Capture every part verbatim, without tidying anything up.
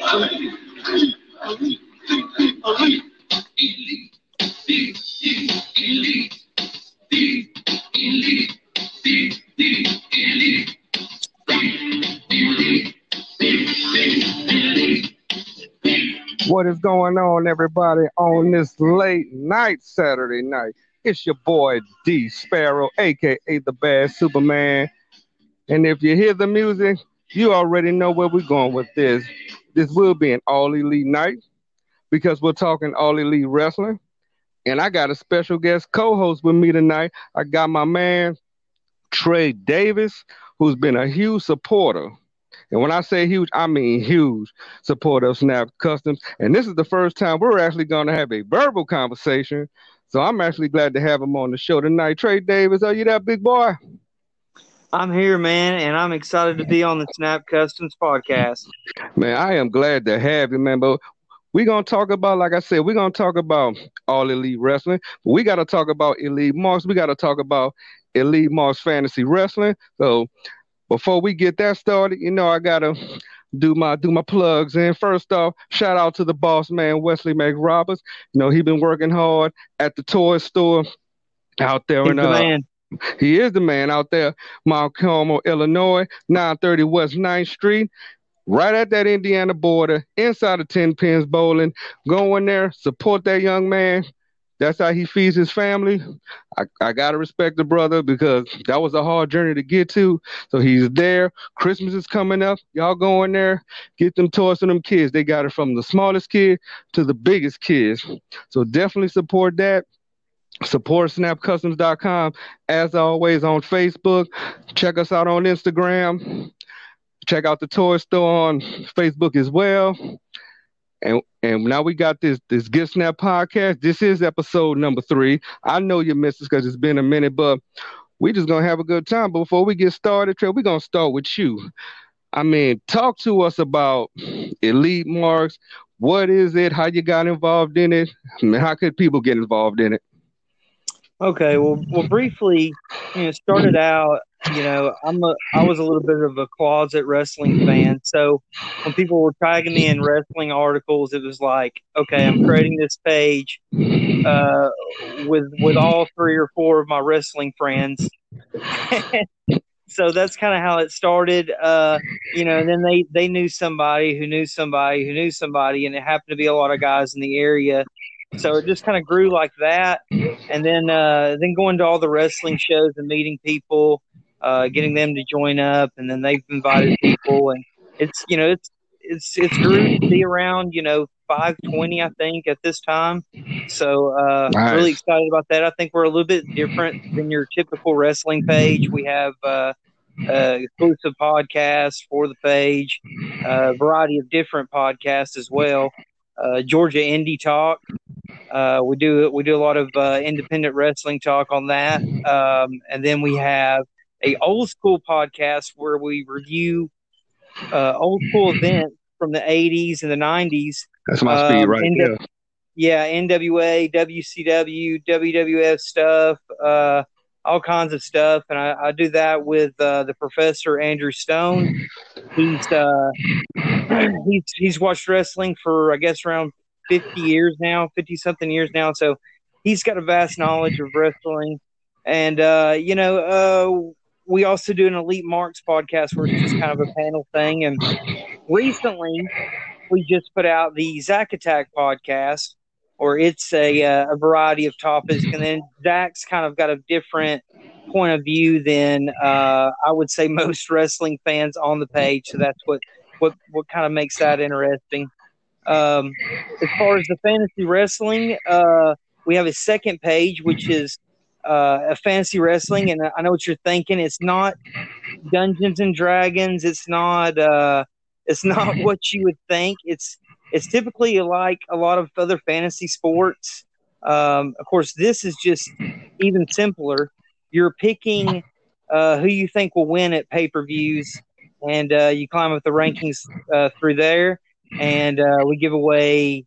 Elite, elite, elite, elite, elite, the, the, elite, the, elite, the, the, elite, the, elite, elite. What is going on, everybody, on this late night Saturday night? It's your boy D Sparrow, aka the Bad Superman. And if you hear the music, you already know where we're going with this. This will be an all elite night because we're talking all elite wrestling. And I got a special guest co-host with me tonight. I got my man Trey Davis, who's been a huge supporter. And when I say huge, I mean huge supporter of Snap Customs. And this is the first time we're actually going to have a verbal conversation. So I'm actually glad to have him on the show tonight. Trey Davis, are you that big boy? I'm here, man, and I'm excited to be on the Snap Customs podcast. Man, I am glad to have you, man. But we're going to talk about, like I said, we're going to talk about all elite wrestling. But we got to talk about Elite Marks. We got to talk about Elite Marks Fantasy Wrestling. So before we get that started, you know, I got to do my do my plugs. And first off, shout out to the boss man, Wesley McRoberts. You know, he been working hard at the toy store out there. He's in, the uh, man. He is the man out there, Mount Carmel, Illinois, nine thirty West ninth Street, right at that Indiana border, inside of Ten Pins Bowling. Go in there, support that young man. That's how he feeds his family. I, I got to respect the brother because that was a hard journey to get to. So he's there. Christmas is coming up. Y'all go in there, get them toys to them kids. They got it from the smallest kid to the biggest kids. So definitely support that. Support snap customs dot com. As always, on Facebook. Check us out on Instagram. Check out the toy store on Facebook as well. And and now we got this this Get Snap podcast. This is episode number three. I know you missed this because it's been a minute, but we just gonna have a good time. But before we get started, Trey, we're gonna start with you. I mean, talk to us about Elite Marks. What is it? How you got involved in it? I mean, how could people get involved in it? Okay, well, well, briefly, you know, started out, you know, I'm a, I was a little bit of a closet wrestling fan. So when people were tagging me in wrestling articles, it was like, okay, I'm creating this page uh, with with all three or four of my wrestling friends. So that's kind of how it started, uh, you know. And then they they knew somebody who knew somebody who knew somebody, and it happened to be a lot of guys in the area. So it just kind of grew like that, and then uh, then going to all the wrestling shows and meeting people, uh, getting them to join up, and then they've invited people, and it's you know it's it's it's grew to be around you know five twenty I think at this time. So uh, Nice. Really excited about that. I think we're a little bit different than your typical wrestling page. We have uh, uh, exclusive podcasts for the page, a variety of different podcasts as well. Uh, Georgia Indie Talk. Uh, we do we do a lot of uh, independent wrestling talk on that, um, and then we have a old school podcast where we review uh, old school events from the eighties and the nineties. That's my speed Um, right N- there. yeah, N W A, W C W, W W F stuff, uh, all kinds of stuff, and I, I do that with uh, the Professor Andrew Stone. He's uh, he's he's watched wrestling for I guess around fifty years now, fifty something years now. So he's got a vast knowledge of wrestling. And, uh, you know, uh, we also do an Elite Marks podcast where it's just kind of a panel thing. And recently we just put out the Zach Attack podcast, or it's a, uh, a variety of topics. And then Zach's kind of got a different point of view than uh, I would say most wrestling fans on the page. So that's what, what, what kind of makes that interesting. Um, as far as the fantasy wrestling, uh, we have a second page, which is uh, a fantasy wrestling. And I know what you're thinking. It's not Dungeons and Dragons. It's not, uh, it's not what you would think. It's, it's typically like a lot of other fantasy sports. Um, of course, this is just even simpler. You're picking uh, who you think will win at pay-per-views, and uh, you climb up the rankings uh, through there. And uh, we give away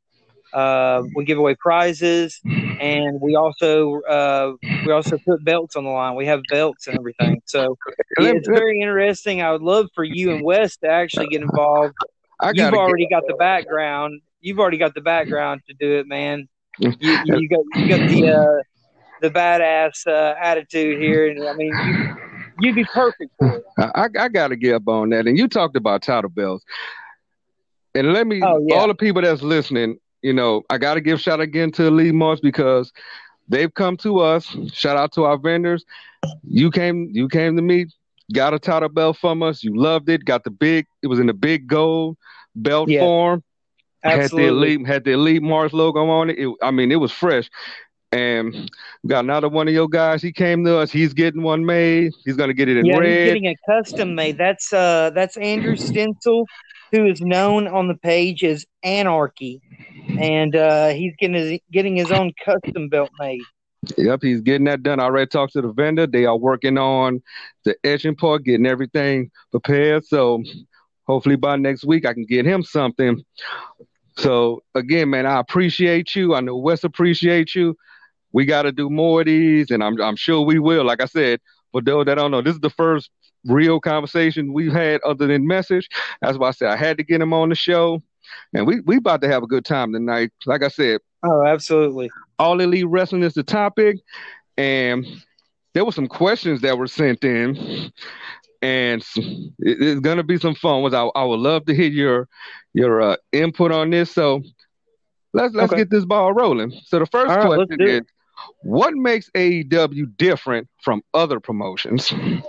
uh, we give away prizes, and we also uh, we also put belts on the line. We have belts and everything. So yeah, it's very interesting. I would love for you and Wes to actually get involved I you've gotta already got the background. You've already got the background to do it, man. get. You, you, you got you got the uh, the badass uh, attitude here, and I mean, you you'd be perfect for it. I, I gotta get up on that. And you talked about title belts, and let me Oh yeah, all the people that's listening. You know, I gotta give shout again to Elite Marks because they've come to us. Shout out to our vendors. You came, you came to me, got a title belt from us. You loved it. Got the big. It was in the big gold belt yeah, form. Had the absolutely. elite, had the Elite Mars logo on it. it. I mean, it was fresh. And we got another one of your guys. He came to us. He's getting one made. He's gonna get it in Yeah, he's red. getting a custom made. That's uh that's Andrew Stencil, who is known on the page as Anarchy, and uh, he's getting his, getting his own custom belt made. Yep, he's getting that done. I already talked to the vendor. They are working on the etching part, getting everything prepared. So hopefully by next week I can get him something. So again, man, I appreciate you. I know Wes appreciates you. We got to do more of these, and I'm I'm sure we will. Like I said, for those that don't know, this is the first real conversation we've had other than message. That's why I said I had to get him on the show, and we we about to have a good time tonight. Like I said, Oh, absolutely. All Elite Wrestling is the topic, and there were some questions that were sent in, and it, it's gonna be some fun. Was I, I would love to hear your your uh, input on this. So let's let's Okay. get this ball rolling. So the first All right, let's question do is, it. what makes A E W different from other promotions?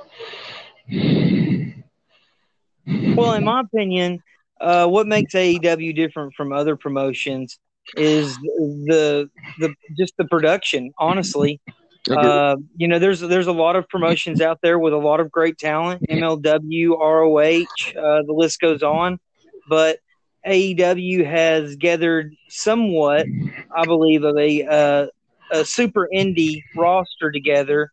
Well, in my opinion, uh, what makes A E W different from other promotions is the the just the production. Honestly, Okay. uh, you know, there's there's a lot of promotions out there with a lot of great talent. M L W, R O H, uh, the list goes on. But A E W has gathered somewhat, I believe, of a uh, a super indie roster together,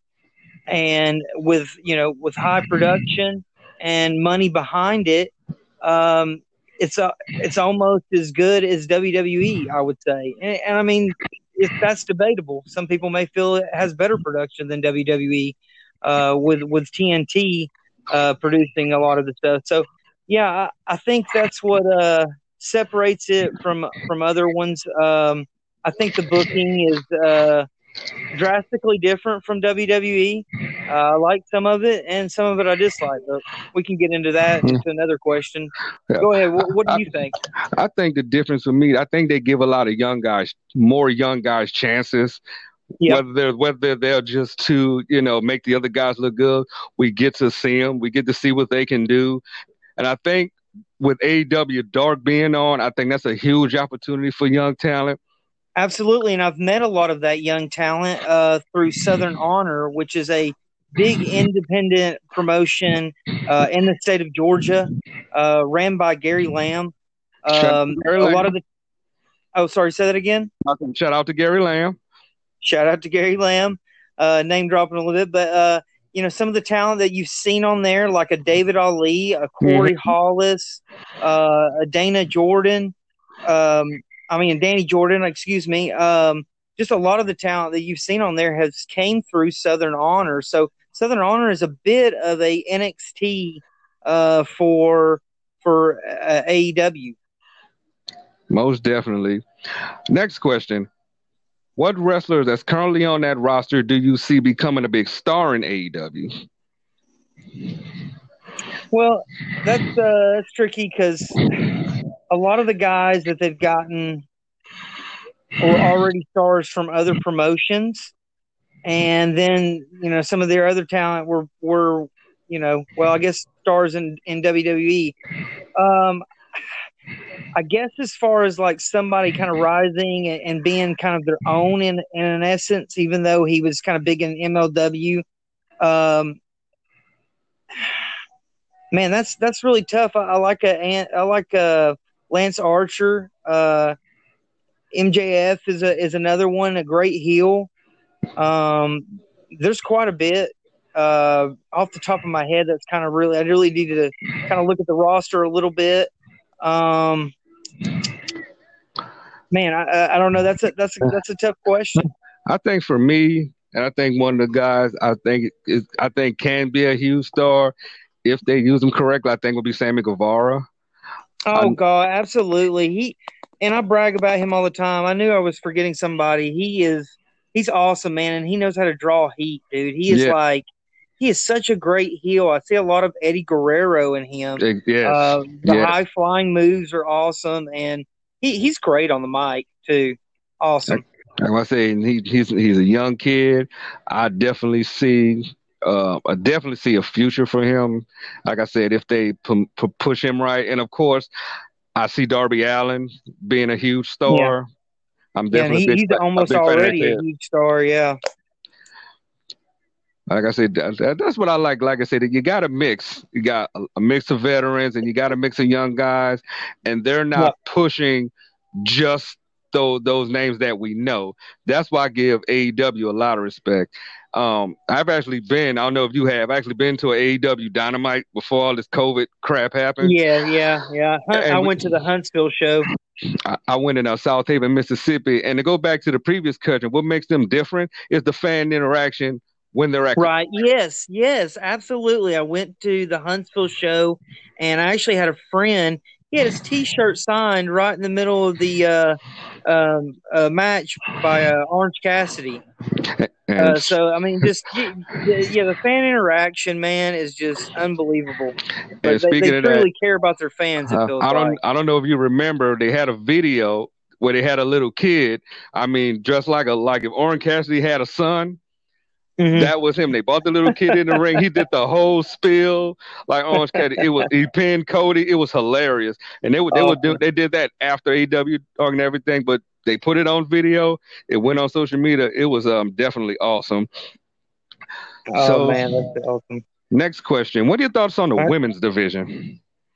and with you know with high production and money behind it, um, it's a, it's almost as good as W W E, I would say. And, and I mean, if that's debatable. Some people may feel it has better production than W W E, uh, with with T N T uh, producing a lot of the stuff. So yeah, I, I think that's what uh, separates it from from other ones. Um, I think the booking is uh, drastically different from W W E. Uh, I like some of it, and some of it I dislike. But we can get into that into another question. Yeah. Go ahead. What, what do I, you think? I think the difference for me, I think they give a lot of young guys, more young guys chances. Yep. Whether they're whether they're just to you know make the other guys look good, we get to see them. We get to see what they can do, and I think with A E W Dark being on, I think that's a huge opportunity for young talent. Absolutely, and I've met a lot of that young talent uh, through Southern Honor, which is a big independent promotion uh, in the state of Georgia, uh, ran by Gary Lamb. Um, Gary a Lamb. lot of the oh, sorry, say that again. Shout out to Gary Lamb. Shout out to Gary Lamb. Uh, name dropping a little bit, but uh, you know some of the talent that you've seen on there, like a David Ali, a Corey Mm-hmm. Hollis, uh, a Dana Jordan. Um, I mean, Danny Jordan, excuse me. Um, just a lot of the talent that you've seen on there has came through Southern Honor. So Southern Honor is a bit of a N X T uh, for for uh, A E W. Most definitely. Next question. What wrestler that's currently on that roster do you see becoming a big star in A E W? Well, that's uh, that's tricky because a lot of the guys that they've gotten were already stars from other promotions, and then you know some of their other talent were were you know well I guess stars in in W W E. Um, I guess as far as like somebody kind of rising and, and being kind of their own in in an essence, even though he was kind of big in M L W. Um, man, that's that's really tough. I, I like a I like a Lance Archer. Uh, M J F is a is another one, a great heel. Um, there's quite a bit uh, off the top of my head. That's kind of really I really needed to kind of look at the roster a little bit. Um, man, I I don't know. That's a that's a, that's a tough question. I think for me, and I think one of the guys I think is I think can be a huge star if they use him correctly. I think will be Sammy Guevara. Oh God, absolutely. He and I brag about him all the time. I knew I was forgetting somebody. He is he's awesome, man, and he knows how to draw heat, dude. He is Yeah, like he is such a great heel. I see a lot of Eddie Guerrero in him. eh, yes, Uh, the yes. high flying moves are awesome, and he, he's great on the mic too. Like, Awesome. like I say, he, he's he's a young kid. I definitely see. Uh, I definitely see a future for him. Like I said, if they pu- pu- push him right, and of course, I see Darby Allin being a huge Yeah, star. I'm yeah, and definitely a he, big he's fa- a almost big fan of that already a kid. huge star. Yeah, Like I said, that, that- that's what I like. Like I said, you got to mix. You got a, a mix of veterans, and you got a mix of young guys, and they're yeah, not pushing just those those names that we know. That's why I give A E W a lot of respect. Um, I've actually been. I don't know if you have. Actually been to a AEW Dynamite before all this COVID crap happened, yeah, yeah, yeah. Hunt, I and went to we, the Huntsville show. I, I went in uh, South Haven, Mississippi. And to go back to the previous country, what makes them different is the fan interaction when they're at. Right. Yes. Yes. Absolutely. I went to the Huntsville show, and I actually had a friend. He had his T-shirt signed right in the middle of the uh, um, uh, match by uh, Orange Cassidy. And Uh, so I mean, just y- the, yeah, the fan interaction, man, is just unbelievable. But and they, they speaking of that, truly care about their fans. It uh, feels I don't like. I don't know if you remember they had a video where they had a little kid. I mean, just like a like if Orange Cassidy had a son, Hmm. that was him. They brought the little kid in the ring. He did the whole spiel like Orange Cassidy. It was he pinned Cody. It was hilarious. And they would they would do Awesome. they did that after A E W and everything, but they put it on video. It went on social media. It was um definitely awesome. Oh So man, that's awesome. next question: what are your thoughts on the All right. women's division?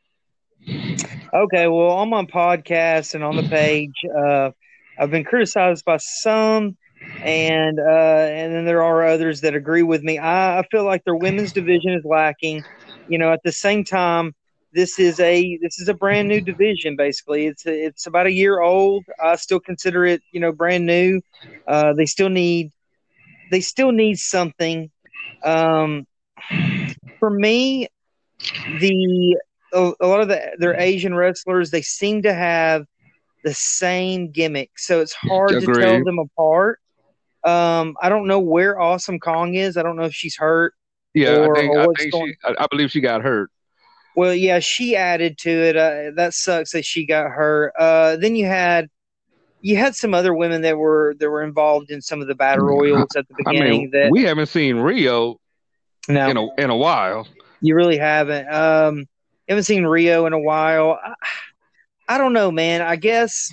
Okay, well, on my podcast and on the page, uh, I've been criticized by some, and uh, and then there are others that agree with me. I, I feel like their women's division is lacking. You know, at the same time, this is a this is a brand new division. Basically, it's it's about a year old. I still consider it, you know, brand new. Uh, they still need they still need something. Um, for me, the a, a lot of the their Asian wrestlers, they seem to have the same gimmick, so it's hard to tell Agreed. them apart. Um, I don't know where Awesome Kong is. I don't know if she's hurt Yeah, I or think or I what's think going. she I, I believe she got hurt. Well, yeah, she added to it. Uh, that sucks that she got hurt. Uh, then you had you had some other women that were that were involved in some of the battle I, royals at the I mean, beginning. That we haven't seen Rio no, in a in a while. you really haven't. Um, haven't seen Rio in a while. I, I don't know, man. I guess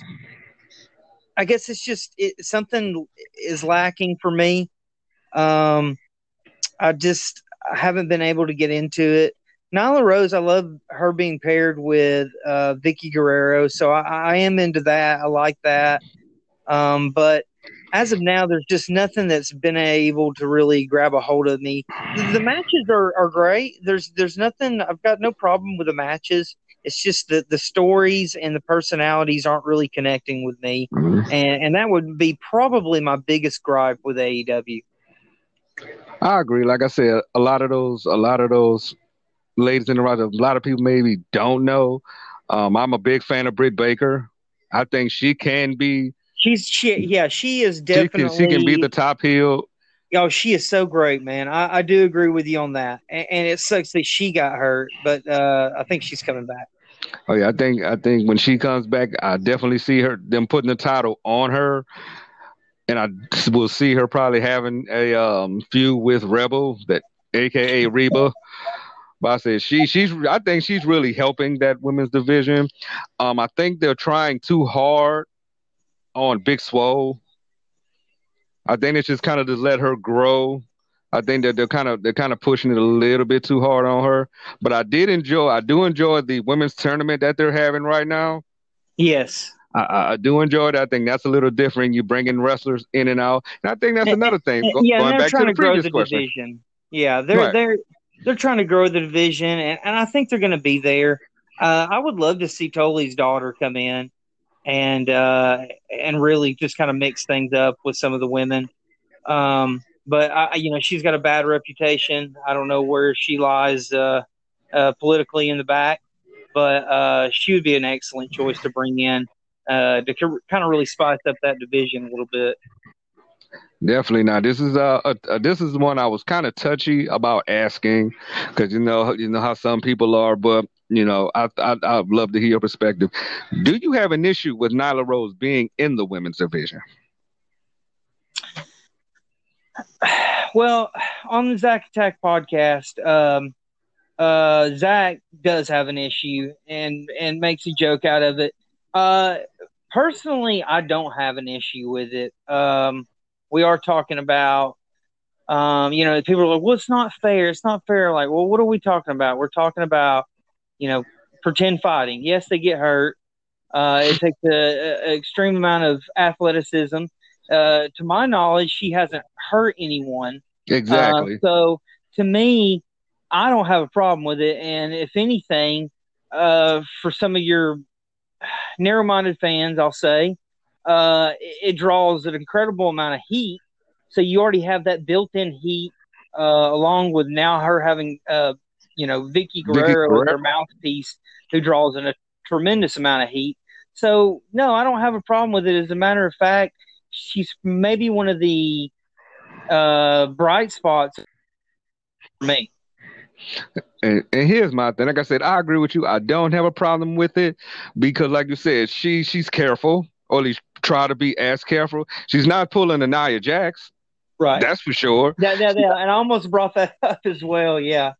I guess it's just it, something is lacking for me. Um, I just I haven't been able to get into it. Nyla Rose, I love her being paired with uh, Vicky Guerrero, so I, I am into that. I like that. Um, but as of now, there's just nothing that's been able to really grab a hold of me. The, the matches are, are great. There's there's nothing. I've got no problem with the matches. It's just that the stories and the personalities aren't really connecting with me, and and that would be probably my biggest gripe with A E W. I agree. Like I said, a lot of those a lot of those ladies in the roster, a lot of people maybe don't know. Um, I'm a big fan of Britt Baker. I think she can be She's she yeah she is she can she can be the definitely top heel. oh she is so great, man. I, I do agree with you on that, and, and it sucks that she got hurt, but uh, I think she's coming back. Oh yeah, I think I think when she comes back, I definitely see her them putting the title on her, and I will see her probably having a um, feud with Rebel, that A K A Reba. But I said she she's I think she's really helping that women's division. Um, I think they're trying too hard on Big Swole. I think it's just kind of just let her grow. I think that they're kind of they're kind of pushing it a little bit too hard on her. But I did enjoy I do enjoy the women's tournament that they're having right now. Yes. I, I I do enjoy it. I think that's a little different. You bringing wrestlers in and out, and I think that's And, another thing. and- Go, yeah, and going they're back to trying the to grow previous the question, division. Yeah, they're right? they're they're trying to grow the division, and, and I think they're going to be there. Uh, I would love to see Tolly's daughter come in and uh, and really just kind of mix things up with some of the women. Um, but I, you know, she's got a bad reputation. I don't know where she lies uh, uh, politically in the back. but uh, she would be an excellent choice to bring in uh, to kind of really spice up that division a little bit. Definitely not. This is uh, a, a this is one I was kind of touchy about asking because you know you know how some people are, but you know I, I I'd love to hear your perspective. Do you have an issue with Nyla Rose being in the women's division? Well, on the Zach Attack podcast, um, uh, Zach does have an issue and and makes a joke out of it. Uh, personally, I don't have an issue with it. Um, we are talking about, um, you know, people are like, well, it's not fair. It's not fair. Like, well, what are we talking about? We're talking about, you know, pretend fighting. Yes, they get hurt. Uh, it takes an extreme amount of athleticism. Uh, to my knowledge, she hasn't hurt anyone. Exactly. Uh, so to me, I don't have a problem with it. And if anything, uh, for some of your narrow-minded fans, I'll say, uh, it, it draws an incredible amount of heat. So you already have that built-in heat, uh, along with now her having, uh, you know, Vicky Guerrero, Guerrero as her mouthpiece, who draws in a tremendous amount of heat. So, no, I don't have a problem with it. As a matter of fact, she's maybe one of the uh, bright spots for me. And, and here's my thing. Like I said, I agree with you. I don't have a problem with it because, like you said, she she's careful, or at least try to be as careful. She's not pulling a Nia Jax. Right. That's for sure. Yeah, yeah, yeah. And I almost brought that up as well, yeah.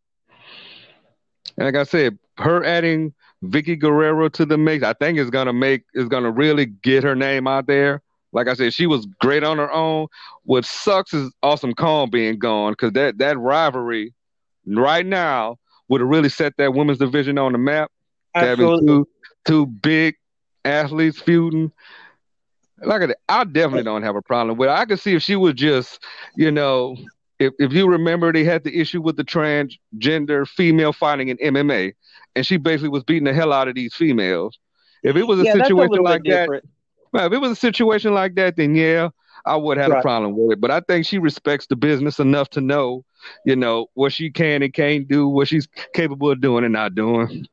And like I said, her adding Vicky Guerrero to the mix, I think is gonna make is gonna really get her name out there. Like I said, she was great on her own. What sucks is Awesome Kong being gone because that that rivalry right now would have really set that women's division on the map. Absolutely. Having two two big athletes feuding. Like I said, I definitely don't have a problem with it. I could see if she was just, you know, if, if you remember they had the issue with the transgender female fighting in M M A, and she basically was beating the hell out of these females. If it was a yeah, situation a like that, different. well, if it was a situation like that, then yeah, I would have right. a problem with it. But I think she respects the business enough to know, you know, what she can and can't do, what she's capable of doing and not doing.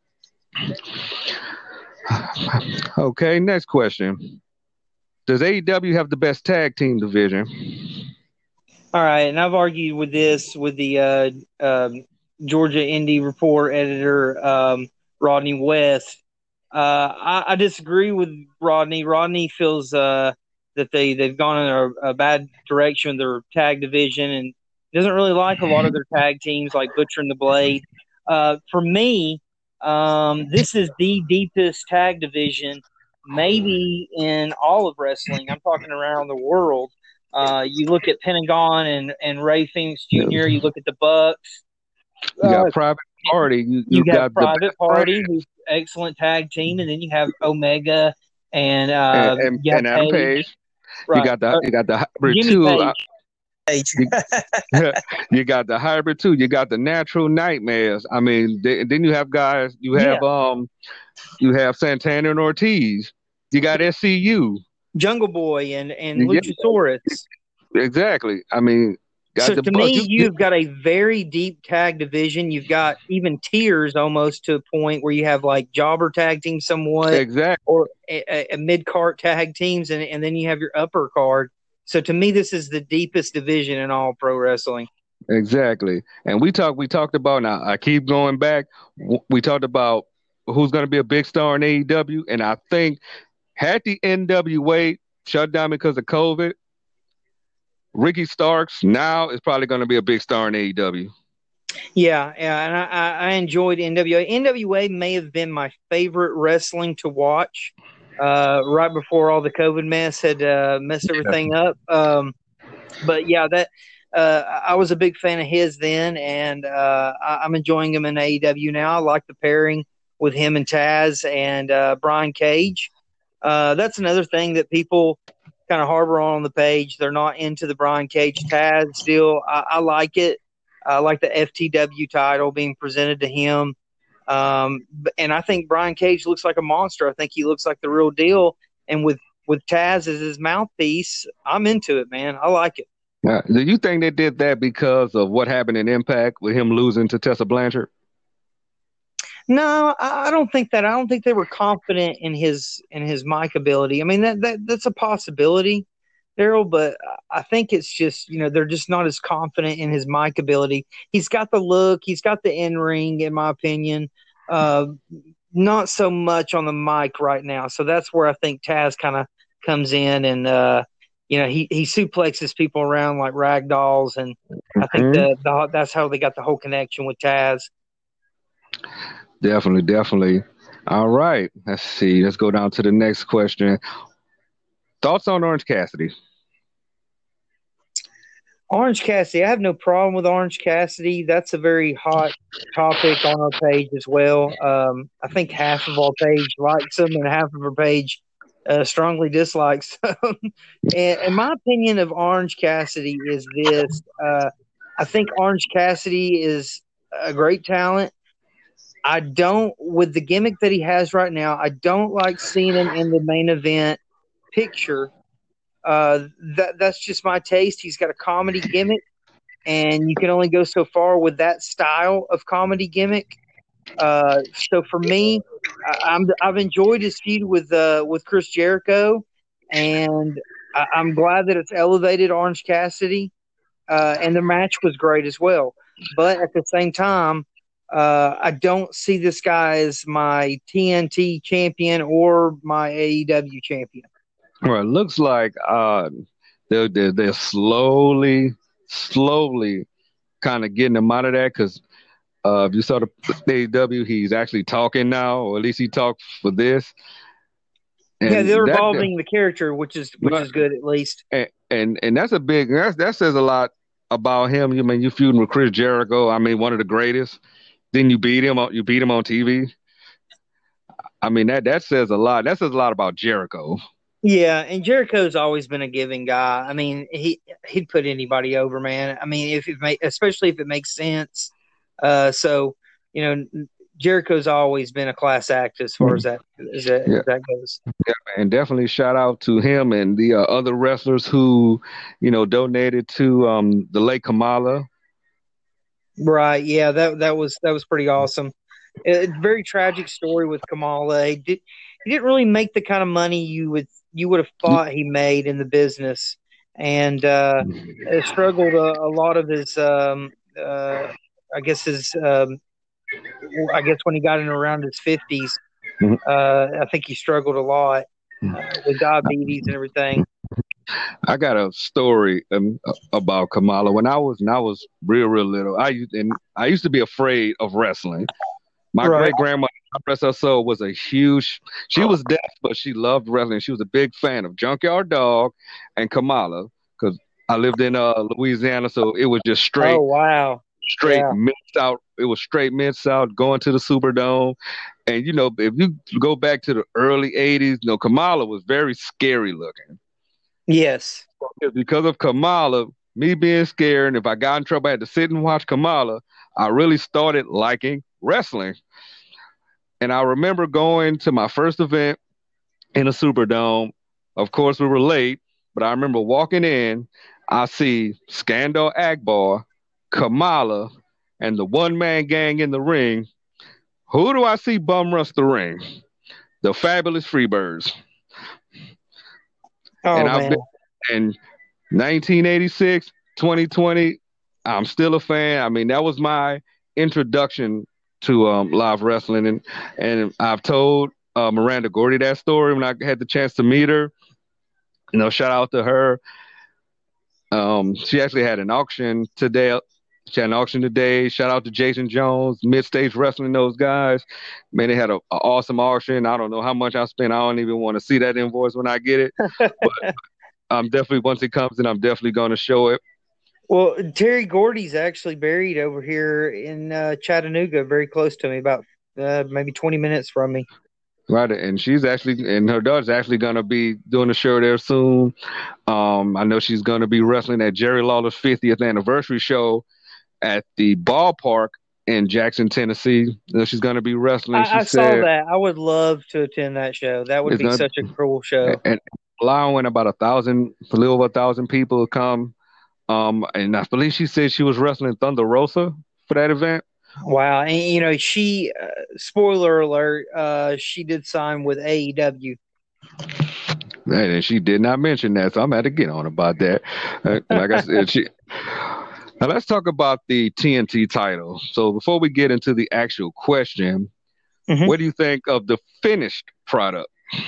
Okay, next question. Does A E W have the best tag team division? All right, and I've argued with this with the uh, um, Georgia Indie Report editor, um, Rodney West. Uh, I, I disagree with Rodney. Rodney feels uh, that they, they've gone in a, a bad direction with their tag division and doesn't really like a lot of their tag teams like Butcher and the Blade. Uh, for me, um, this is the deepest tag division maybe in all of wrestling. I'm talking around the world. Uh, you look at Pentagon and, and Ray Phoenix Junior You look at the Bucks. You got uh, Private Party. You, you, you got, got Private Party, who's an excellent tag team, and then you have Omega and uh, and, and, you have and Adam Page. Page. Right. You got the you got the hybrid Jimmy two. Page. You, you got the hybrid too. You got the natural nightmares. I mean, they, then you have guys. You have yeah. um, you have Santana and Ortiz. You got S C U, Jungle Boy, and and Luchasaurus. Exactly. I mean, got so the to bus. me, you've got a very deep tag division. You've got even tiers almost to a point where you have like jobber tag teams somewhat, exactly, or a, a mid card tag teams, and and then you have your upper card. So to me, this is the deepest division in all pro wrestling. Exactly. And we talked we talked about, now I keep going back, we talked about who's going to be a big star in A E W, and I think had the N W A shut down because of COVID, Ricky Starks now is probably going to be a big star in A E W. Yeah, yeah, and I, I enjoyed N W A. N W A may have been my favorite wrestling to watch uh, right before all the COVID mess had uh, messed everything up. Um, but yeah, that uh, I was a big fan of his then, and uh, I, I'm enjoying him in A E W now. I like the pairing with him and Taz and uh, Brian Cage. Uh, that's another thing that people kind of harbor on, on the page. They're not into the Brian Cage Taz deal. I, I like it. I like the F T W title being presented to him. Um, and I think Brian Cage looks like a monster. I think he looks like the real deal. And with, with Taz as his mouthpiece, I'm into it, man. I like it. Uh, do you think they did that because of what happened in Impact with him losing to Tessa Blanchard? No, I I don't think that. I don't think they were confident in his in his mic ability. I mean that, that that's a possibility, Daryl, but I think it's just, you know, they're just not as confident in his mic ability. He's got the look, he's got the in ring, in my opinion. Uh, not so much on the mic right now. So that's where I think Taz kind of comes in, and uh, you know, he he suplexes people around like rag dolls, and I think Mhm. that the, that's how they got the whole connection with Taz. Definitely, definitely. All right. Let's see. Let's go down to the next question. Thoughts on Orange Cassidy? Orange Cassidy, I have no problem with Orange Cassidy. That's a very hot topic on our page as well. Um, I think half of our page likes him and half of our page uh, strongly dislikes him. and, and my opinion of Orange Cassidy is this: uh, I think Orange Cassidy is a great talent. I don't, with the gimmick that he has right now, I don't like seeing him in the main event picture. Uh, that that's just my taste. He's got a comedy gimmick, and you can only go so far with that style of comedy gimmick. Uh, so for me, I, I'm I've enjoyed his feud with uh, with Chris Jericho, and I, I'm glad that it's elevated Orange Cassidy, uh, and the match was great as well. But at the same time, uh, I don't see this guy as my T N T champion or my A E W champion. Well, it looks like uh, they're, they're, they're slowly, slowly kind of getting him out of that because uh, if you saw the A E W, he's actually talking now, or at least he talked for this. Yeah, And they're that evolving the character, which is which is good at least. and and, and that's a big that's, that says a lot about him. You mean you feuding with Chris Jericho? I mean, one of the greatest. Then you beat him on you beat him on T V. I mean that that says a lot. That says a lot about Jericho. Yeah, and Jericho's always been a giving guy. I mean, he he'd put anybody over, man. I mean, if it make, especially if it makes sense. Uh, so you know, Jericho's always been a class act as far as that as that, Yeah, as that goes. yeah, and definitely shout out to him and the uh, other wrestlers who, you know, donated to um, the late Kamala. Right? Yeah, that that was that was pretty awesome. It's a very tragic story with Kamala. He did he didn't really make the kind of money you would you would have thought he made in the business, and uh, struggled a, a lot of his. Um, uh, I guess his. Um, I guess when he got in around his fifties, uh, I think he struggled a lot uh, with diabetes and everything. I got a story um, about Kamala. When I was when I was real real little, I used and I used to be afraid of wrestling. My Right. great grandmother, God rest her soul, was a huge. She was deaf, but she loved wrestling. She was a big fan of Junkyard Dog and Kamala because I lived in uh, Louisiana, so it was just Oh straight, wow. straight Yeah. mid south. It was straight mid south, going to the Superdome, and you know, if you go back to the early eighties, you know, Kamala was very scary looking. Yes. It's because of Kamala, me being scared, and if I got in trouble, I had to sit and watch Kamala. I really started liking wrestling. And I remember going to my first event in a Superdome. Of course, we were late, but I remember walking in. I see Skandar Akbar, Kamala, and the one man gang in the ring. Who do I see bum rush the ring? The Fabulous Freebirds. And Oh I've man. been in nineteen eighty-six, twenty twenty. I'm still a fan. I mean, that was my introduction to um, live wrestling, and and I've told uh, Miranda Gordy that story when I had the chance to meet her. You know, shout out to her. Um, she actually had an auction today. She had an auction today. Shout out to Jason Jones, Mid Stage Wrestling, those guys. Man, they had an awesome auction. I don't know how much I spent. I don't even want to see that invoice when I get it. But I'm definitely, once it comes in, I'm definitely going to show it. Well, Terry Gordy's actually buried over here in uh, Chattanooga, very close to me, about uh, maybe twenty minutes from me. Right, and she's actually, and her daughter's actually going to be doing a show there soon. Um, I know she's going to be wrestling at Jerry Lawler's fiftieth anniversary show at the ballpark in Jackson, Tennessee. You know, she's going to be wrestling. She I, I saw said that. I would love to attend that show. That would it's be going such a cool show. and allowing about a thousand, a little over a thousand people to come. Um, and I believe she said she was wrestling Thunder Rosa for that event. Wow, and you know she. Uh, spoiler alert: uh, she did sign with A E W. And she did not mention that, so I'm going to get on about that. Uh, like I said, she. Now let's talk about the T N T title. So before we get into the actual question, hmm what do you think of the finished product?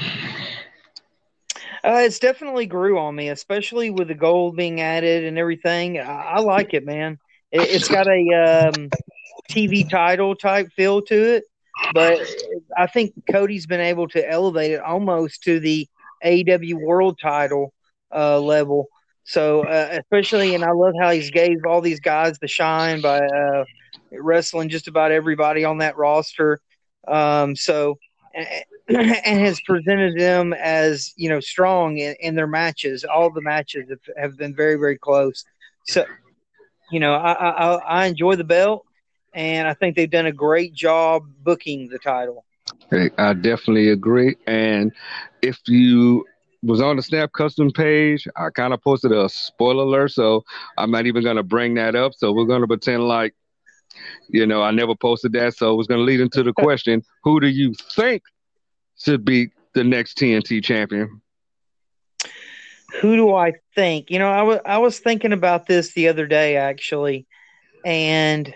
Uh, it's definitely grew on me, especially with the gold being added and everything. I, I like it, man. It, it's got a um, T V title type feel to it, but I think Cody's been able to elevate it almost to the A E W World Title uh, level. So, uh, especially, and I love how he's gave all these guys the shine by uh, wrestling just about everybody on that roster. Um, so, and has presented them as you know strong in, in their matches. All the matches have, have been very very close. So you know I, I I enjoy the belt, and I think they've done a great job booking the title. Hey, I definitely agree. And if you was on the Snap Custom page, I kind of posted a spoiler alert, so I'm not even going to bring that up. So we're going to pretend like, you know, I never posted that. So it's going to lead into the question: who do you think should be the next T N T champion? Who do I think? You know, I was I was thinking about this the other day actually, and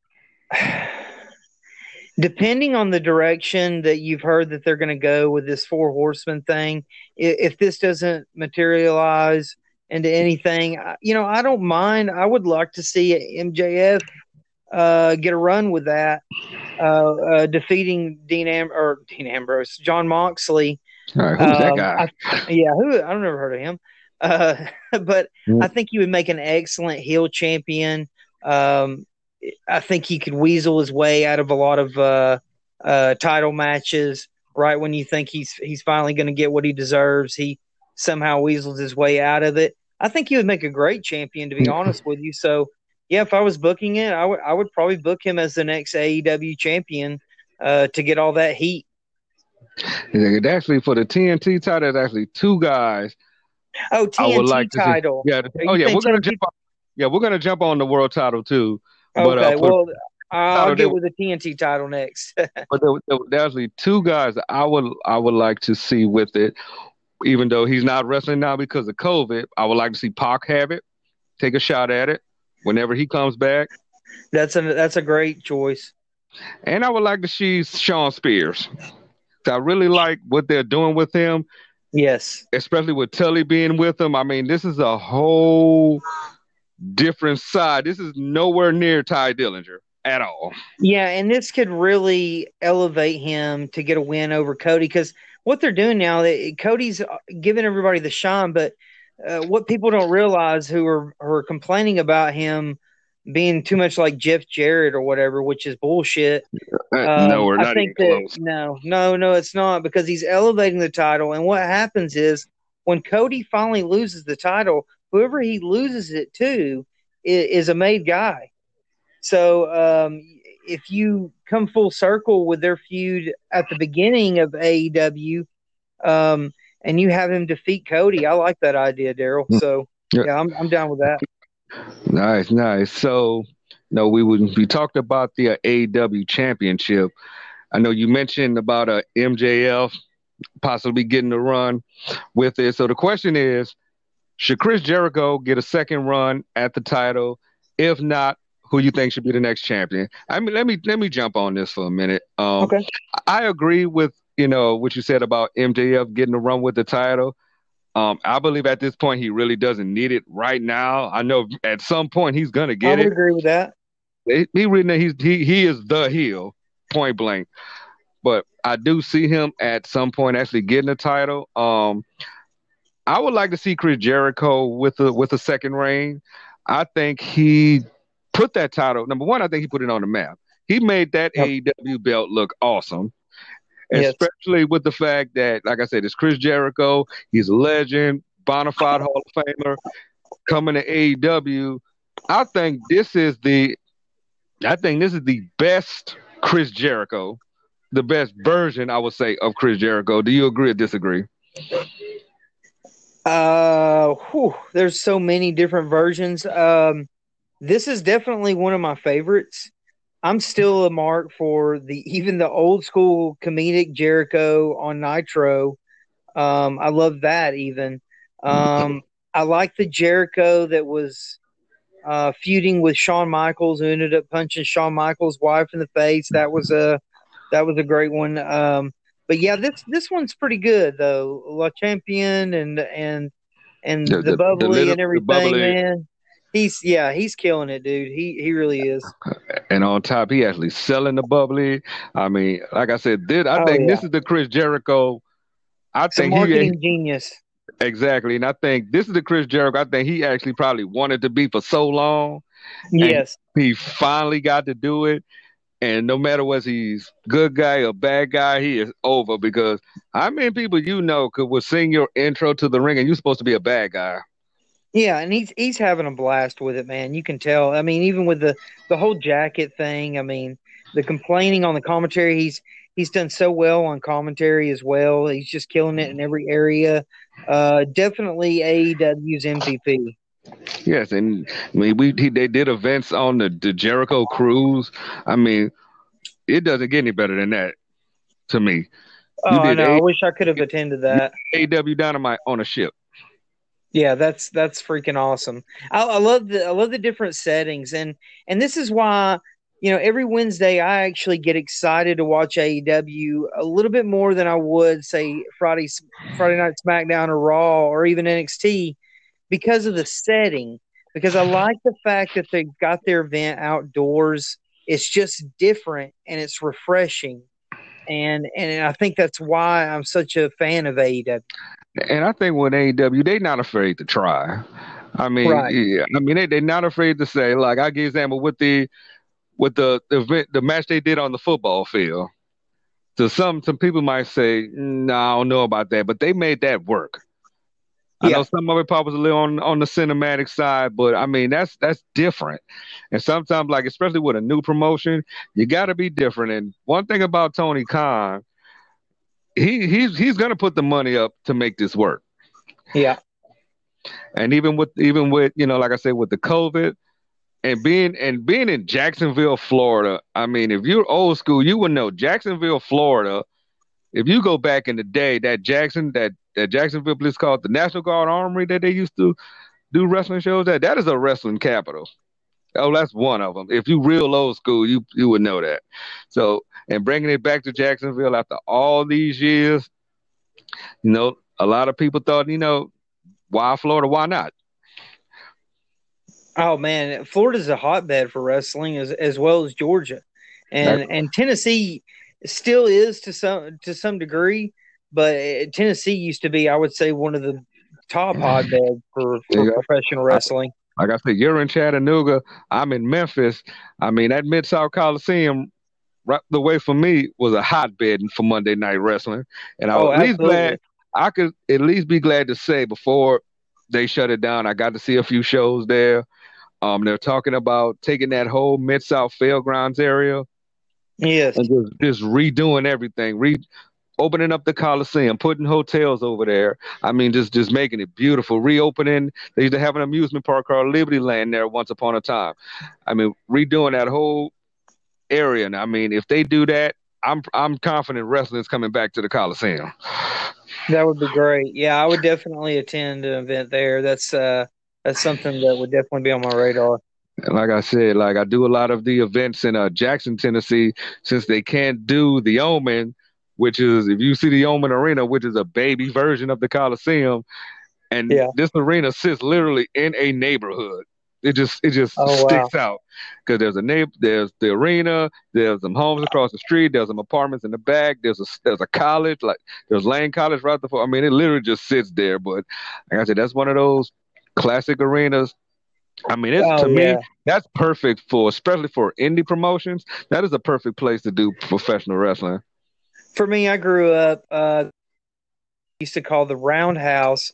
depending on the direction that you've heard that they're going to go with this four horseman thing, if this doesn't materialize into anything, you know, I don't mind. I would like to see M J F uh, get a run with that, uh, uh, defeating Dean Am- or Dean Ambrose, John Moxley. All right, who's that Um, guy? I, yeah, who I've never heard of him, uh, but I think he would make an excellent heel champion. Um, I think he could weasel his way out of a lot of uh, uh, title matches. Right when you think he's he's finally going to get what he deserves, he somehow weasels his way out of it. I think he would make a great champion, to be honest with you. So, yeah, if I was booking it, I would I would probably book him as the next A E W champion uh, to get all that heat. It actually for the T N T title, there's actually two guys Oh, I would T N T like to see. title. Yeah. Are Oh you yeah, saying we're gonna T N T? jump. On, yeah, we're gonna jump on the world title too. But uh, Okay, for well, I'll title, get there, with the T N T title next. but there, there, there's actually two guys that I would I would like to see with it. Even though he's not wrestling now because of COVID, I would like to see Pac have it, take a shot at it whenever he comes back, That's a that's a great choice. and I would like to see Sean Spears. I really like what they're doing with him, Yes. especially with Tully being with him. I mean, this is a whole different side. This is nowhere near Ty Dillinger at all. Yeah, and this could really elevate him to get a win over Cody because what they're doing now, they, Cody's giving everybody the shine, but uh, what people don't realize who are, who are complaining about him being too much like Jeff Jarrett or whatever, which is bullshit. Uh, no, Um, we're I not even think that close. no, no, no, it's not because he's elevating the title. And what happens is when Cody finally loses the title, whoever he loses it to is, is a made guy. So um, if you come full circle with their feud at the beginning of A E W, um, and you have him defeat Cody, I like that idea, Daryl. So Yeah. yeah, I'm I'm down with that. Nice, nice. So, no, we would we talked about the uh, A E W championship. I know you mentioned about a uh, M J F possibly getting a run with it. So the question is, should Chris Jericho get a second run at the title? If not, who you think should be the next champion? I mean, let me let me jump on this for a minute. Um, Okay. I agree with you know what you said about M J F getting a run with the title. Um, I believe at this point he really doesn't need it right now. I know at some point he's gonna I get would it. agree with that. He, he really he's he he is the heel, point blank. But I do see him at some point actually getting a title. Um, I would like to see Chris Jericho with a with a second reign. I think he put that title. Number one, I think he put it on the map. He made that Yep. A E W belt look awesome, Yes. especially with the fact that, like I said, it's Chris Jericho. He's a legend, bona fide Hall of Famer coming to A E W. I think this is the, I think this is the best Chris Jericho, the best version, I would say, of Chris Jericho. Do you agree or disagree? Uh, whew, there's so many different versions. Um, this is definitely one of my favorites. I'm still a mark for the even the old school comedic Jericho on Nitro. Um, I love that even. Um, I like the Jericho that was uh, feuding with Shawn Michaels, who ended up punching Shawn Michaels' wife in the face. That was a that was a great one. Um, but yeah, this this one's pretty good though. La Champion and and The and the the, the bubbly little and the everything, bubbly, man. He's yeah, he's killing it, dude. He he really is. and on top he actually selling the bubbly. I mean, like I said, this, I Oh think yeah, this is the Chris Jericho. I some think he, he marketing genius. exactly, and I think this is the Chris Jericho. I think he actually probably wanted to be for so long, and Yes. he finally got to do it. And no matter whether he's good guy or bad guy, he is over because how many people you know could will sing your intro to the ring and you're supposed to be a bad guy. Yeah, and he's he's having a blast with it, man. You can tell. I mean, even with the the whole jacket thing. I mean, the complaining on the commentary. He's he's done so well on commentary as well. He's just killing it in every area. Uh, definitely A E W's M V P. Yes, and I mean we he, they did events on the, the Jericho cruise. I mean, it doesn't get any better than that to me. Oh, You I did know. I A- wish I could have attended that. AEW Dynamite on a ship. Yeah, that's that's freaking awesome. I, I love the I love the different settings, and and this is why you know every Wednesday I actually get excited to watch A E W a little bit more than I would say Friday Friday Night SmackDown or Raw or even N X T because of the setting. Because I like the fact that they got their event outdoors. It's just different and it's refreshing, and and I think that's why I'm such a fan of A E W. And I think with A E W, they're not afraid to try. I mean, Right. yeah, I mean they they're not afraid to say like I give example with the with the the, event, the match they did on the football field. So some some people might say, no, I don't know about that, but they made that work. I know Yeah. some of it probably was a little on, on the cinematic side, but I mean that's that's different. And sometimes, like especially with a new promotion, you got to be different. And one thing about Tony Khan, he he's he's gonna put the money up to make this work. Yeah. And even with even with you know, like I said, with the COVID and being and being in Jacksonville, Florida. I mean, if you're old school, you would know Jacksonville, Florida. If you go back in the day, that Jackson that that Jacksonville place called the National Guard Armory that they used to do wrestling shows at, that is a wrestling capital. Oh, that's one of them. If you real old school, you you would know that. So, and bringing it back to Jacksonville after all these years, you know, a lot of people thought, you know, why Florida? Why not? Oh man, Florida's a hotbed for wrestling as as well as Georgia, That, and and Tennessee still is to some to some degree, but uh, Tennessee used to be, I would say, one of the top hotbeds for for yeah, professional I, wrestling. like I said, you're in Chattanooga. I'm in Memphis. I mean, that Mid South Coliseum, right the way for me, was a hotbed for Monday Night Wrestling, and I Oh, was at least glad absolutely. I could at least be glad to say before they shut it down, I got to see a few shows there. Um, they're talking about taking that whole Mid South Fairgrounds area Yes. and just, just redoing everything, re opening up the Coliseum, putting hotels over there. I mean, just just making it beautiful. Reopening. They used to have an amusement park called Liberty Land there once upon a time. I mean, redoing that whole area. And I mean, if they do that, I'm I'm confident wrestling's coming back to the Coliseum. That would be great. Yeah, I would definitely attend an event there. That's uh that's something that would definitely be on my radar. And like I said, like I do a lot of the events in uh, Jackson, Tennessee, since they can't do the Omen, which is if you see the Omen Arena, which is a baby version of the Coliseum, and Yeah. this arena sits literally in a neighborhood. It just it just Oh wow. sticks out because there's a neighbor, there's the arena, there's some homes across the street, there's some apartments in the back, there's a there's a college like there's Lane College right before. I mean, it literally just sits there. But like I said, that's one of those classic arenas. I mean, it's Oh to me yeah. that's perfect for especially for indie promotions. That is a perfect place to do professional wrestling. For me, I grew up uh used to call the Roundhouse,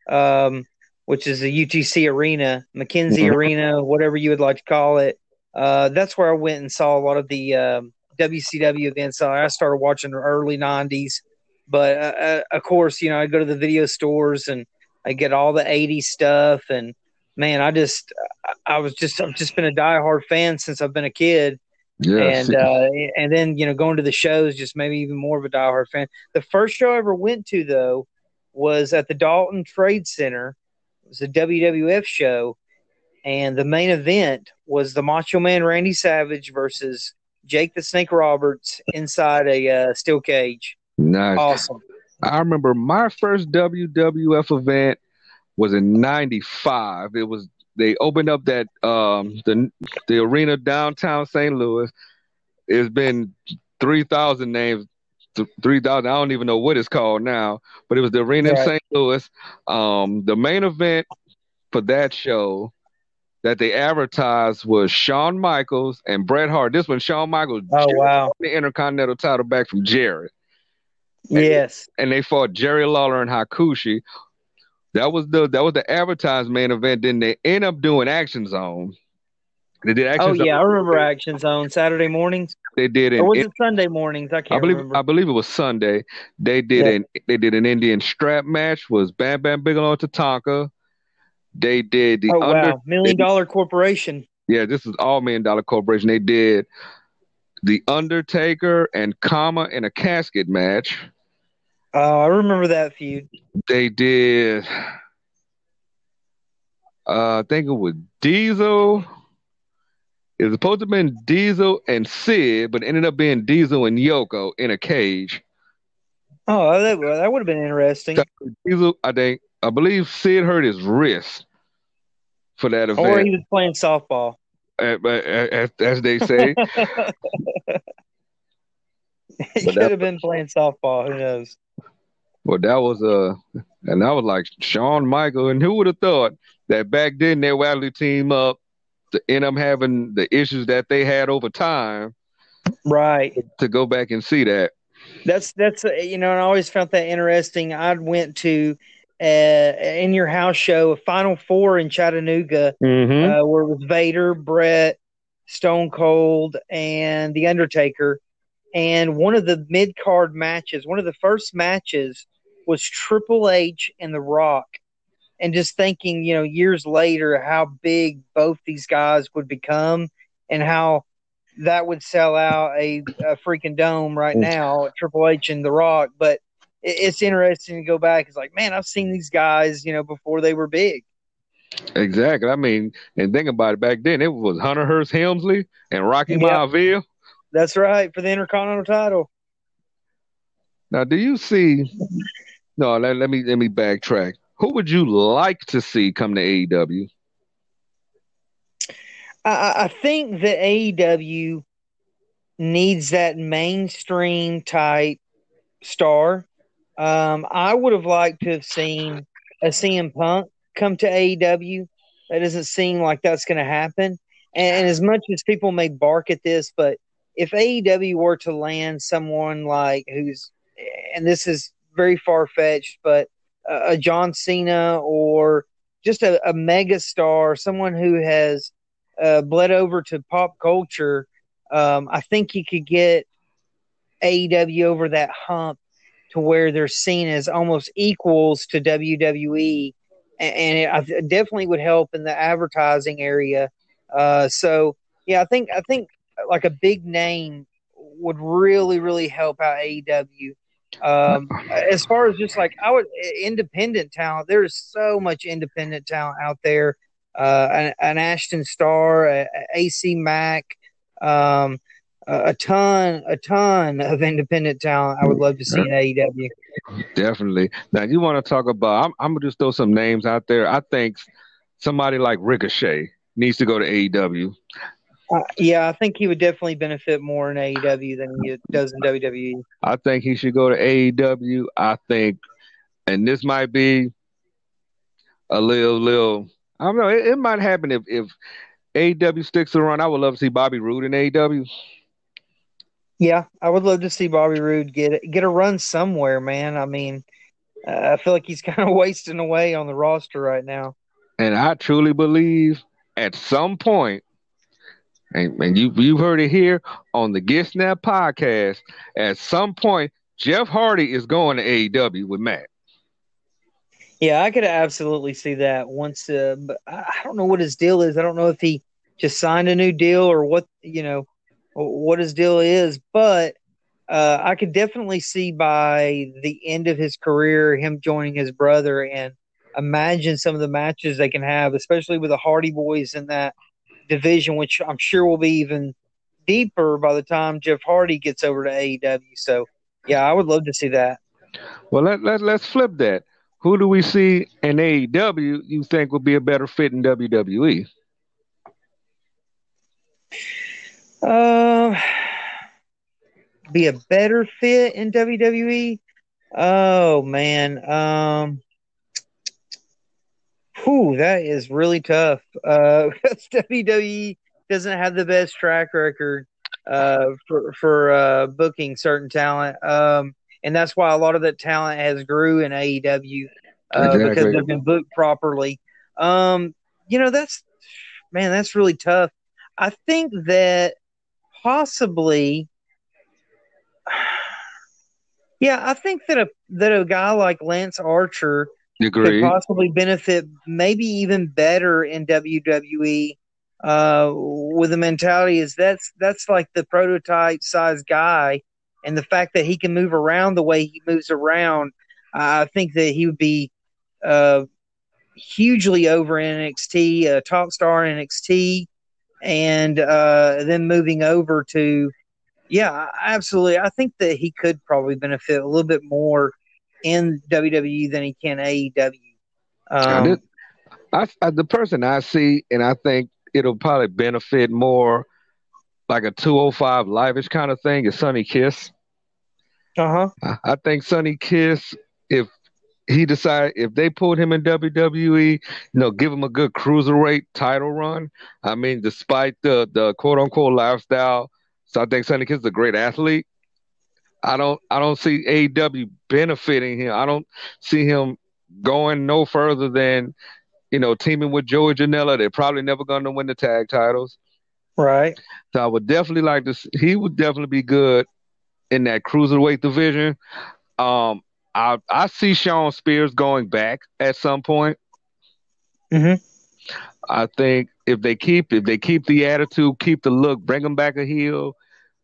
um, which is the U T C Arena, McKenzie Mhm. Arena, whatever you would like to call it. Uh, that's where I went and saw a lot of the um, W C W events. I started watching the early nineties. But uh, uh, of course, you know, I go to the video stores and I get all the eighties stuff. And man, I just, I was just, I've just been a diehard fan since I've been a kid. Yeah, and see, uh, and then you know going to the shows just maybe even more of a diehard fan. The first show I ever went to though was at the Dalton Trade Center. It was a W W F show, and the main event was the Macho Man Randy Savage versus Jake the Snake Roberts inside a uh, steel cage. nice. Awesome. I remember my first W W F event was in ninety-five. It was they opened up that um the the arena downtown Saint Louis. It's been three thousand names, th- three thousand. I don't even know what it's called now, but it was the arena in Right. Saint Louis. Um, the main event for that show that they advertised was Shawn Michaels and Bret Hart. This one, Shawn Michaels Oh just wow. won the Intercontinental title back from Jarrett, and, Yes. and they fought Jerry Lawler and Hakushi. That was the that was the advertised main event. Then they end up doing Action Zone. They did Action Oh Zone. yeah, I remember Action Zone Saturday mornings, They did or an was it Sunday mornings? I I can't believe remember. I believe it was Sunday. They did Yeah. an they did an Indian strap match. Was Bam Bam Bigelow and Tatanka. They did the Oh under. wow, Million Dollar Corporation. Yeah, this is all Million Dollar Corporation. They did the Undertaker and Kama in a casket match. Oh, I remember that feud. They did. Uh, I think it was Diesel. It was supposed to have been Diesel and Sid, but it ended up being Diesel and Yoko in a cage. Oh, that, that would have been interesting. Diesel, I think, I believe Sid hurt his wrist for that event. Or he was playing softball. as, as, as they say. He could have been playing softball. Who knows? Well, that was uh, and that was like Shawn Michaels, and who would have thought that back then they would actually team up to end up having the issues that they had over time, right? To go back and see that. That's that's uh, you know, and I always found that interesting. I went to uh, in your house show, a Final Four in Chattanooga, mm-hmm. uh, where it was Vader, Brett, Stone Cold, and The Undertaker. And one of the mid card matches, one of the first matches, was Triple H and The Rock. And just thinking, you know, years later, how big both these guys would become, and how that would sell out a, a freaking dome right now, Triple H and The Rock. But it, it's interesting to go back. It's like, man, I've seen these guys, you know, before they were big. Exactly. I mean, and think about it. Back then, it was Hunter Hearst Helmsley and Rocky Yep. Maivia. That's right, for the Intercontinental title. Now, do you see? No, let, let me let me backtrack. Who would you like to see come to A E W? I, I think that A E W needs that mainstream type star. Um, I would have liked to have seen a C M Punk come to A E W. That doesn't seem like that's going to happen. And, and as much as people may bark at this, but if A E W were to land someone like who's, and this is very far-fetched, but a John Cena or just a, a mega star, someone who has uh, bled over to pop culture, um, I think you could get A E W over that hump to where they're seen as almost equals to W W E, and, and it, I th- definitely would help in the advertising area. Uh, so yeah, I think I think like a big name would really really help out A E W. Um, as far as just like I would independent talent, there's so much independent talent out there. Uh, an, an Ashton Starr, a, a AC Mack, um, a, a ton, a ton of independent talent. I would love to see in A E W. Definitely. Now you want to talk about? I'm, I'm gonna just throw some names out there. I think somebody like Ricochet needs to go to A E W. Uh, yeah, I think he would definitely benefit more in A E W than he does in W W E. I think he should go to A E W. I think, and this might be a little, little. I don't know. It, it might happen if if A E W sticks around. I would love to see Bobby Roode in A E W. Yeah, I would love to see Bobby Roode get get a run somewhere, man. I mean, uh, I feel like he's kind of wasting away on the roster right now. And I truly believe at some point. And, and you, you've heard it here on the Get Snap podcast. At some point, Jeff Hardy is going to A E W with Matt. Yeah, I could absolutely see that once. Uh, but I don't know what his deal is. I don't know if he just signed a new deal or what, you know. what his deal is, but uh, I could definitely see by the end of his career him joining his brother, and imagine some of the matches they can have, especially with the Hardy Boys in that division, which I'm sure will be even deeper by the time Jeff Hardy gets over to A E W. So, yeah, I would love to see that. Well, let, let, let's flip that. Who do we see in A E W you think would be a better fit in W W E? Uh, be a better fit in W W E? Oh man. Um whew, that is really tough. Uh W W E doesn't have the best track record uh for for uh booking certain talent. Um and that's why a lot of that talent has grew in A E W uh because Exactly. they've been booked properly. Um you know that's man, that's really tough. I think that possibly yeah, I think that a that a guy like Lance Archer could Agreed. possibly benefit maybe even better in W W E uh, with the mentality is that's that's like the prototype size guy, and the fact that he can move around the way he moves around, I think that he would be uh, hugely over in N X T, a top star in N X T, and uh, then moving over to yeah, absolutely. I think that he could probably benefit a little bit more in W W E than he can A E W. I did. Um, I, I the person I see, and I think it'll probably benefit more like a two oh five live-ish kind of thing is Sonny Kiss. uh huh. I, I think Sonny Kiss, if he decide if they put him in W W E, you know, give him a good cruiserweight title run. I mean, despite the the quote unquote lifestyle, so I think Sonny Kiss is a great athlete. I don't I don't see A E W benefiting him. I don't see him going no further than you know teaming with Joey Janela. They're probably never going to win the tag titles. Right. So I would definitely like to. See, he would definitely be good in that cruiserweight division. Um, I I see Sean Spears going back at some point. Mm-hmm. I think if they keep if they keep the attitude, keep the look, bring him back a heel.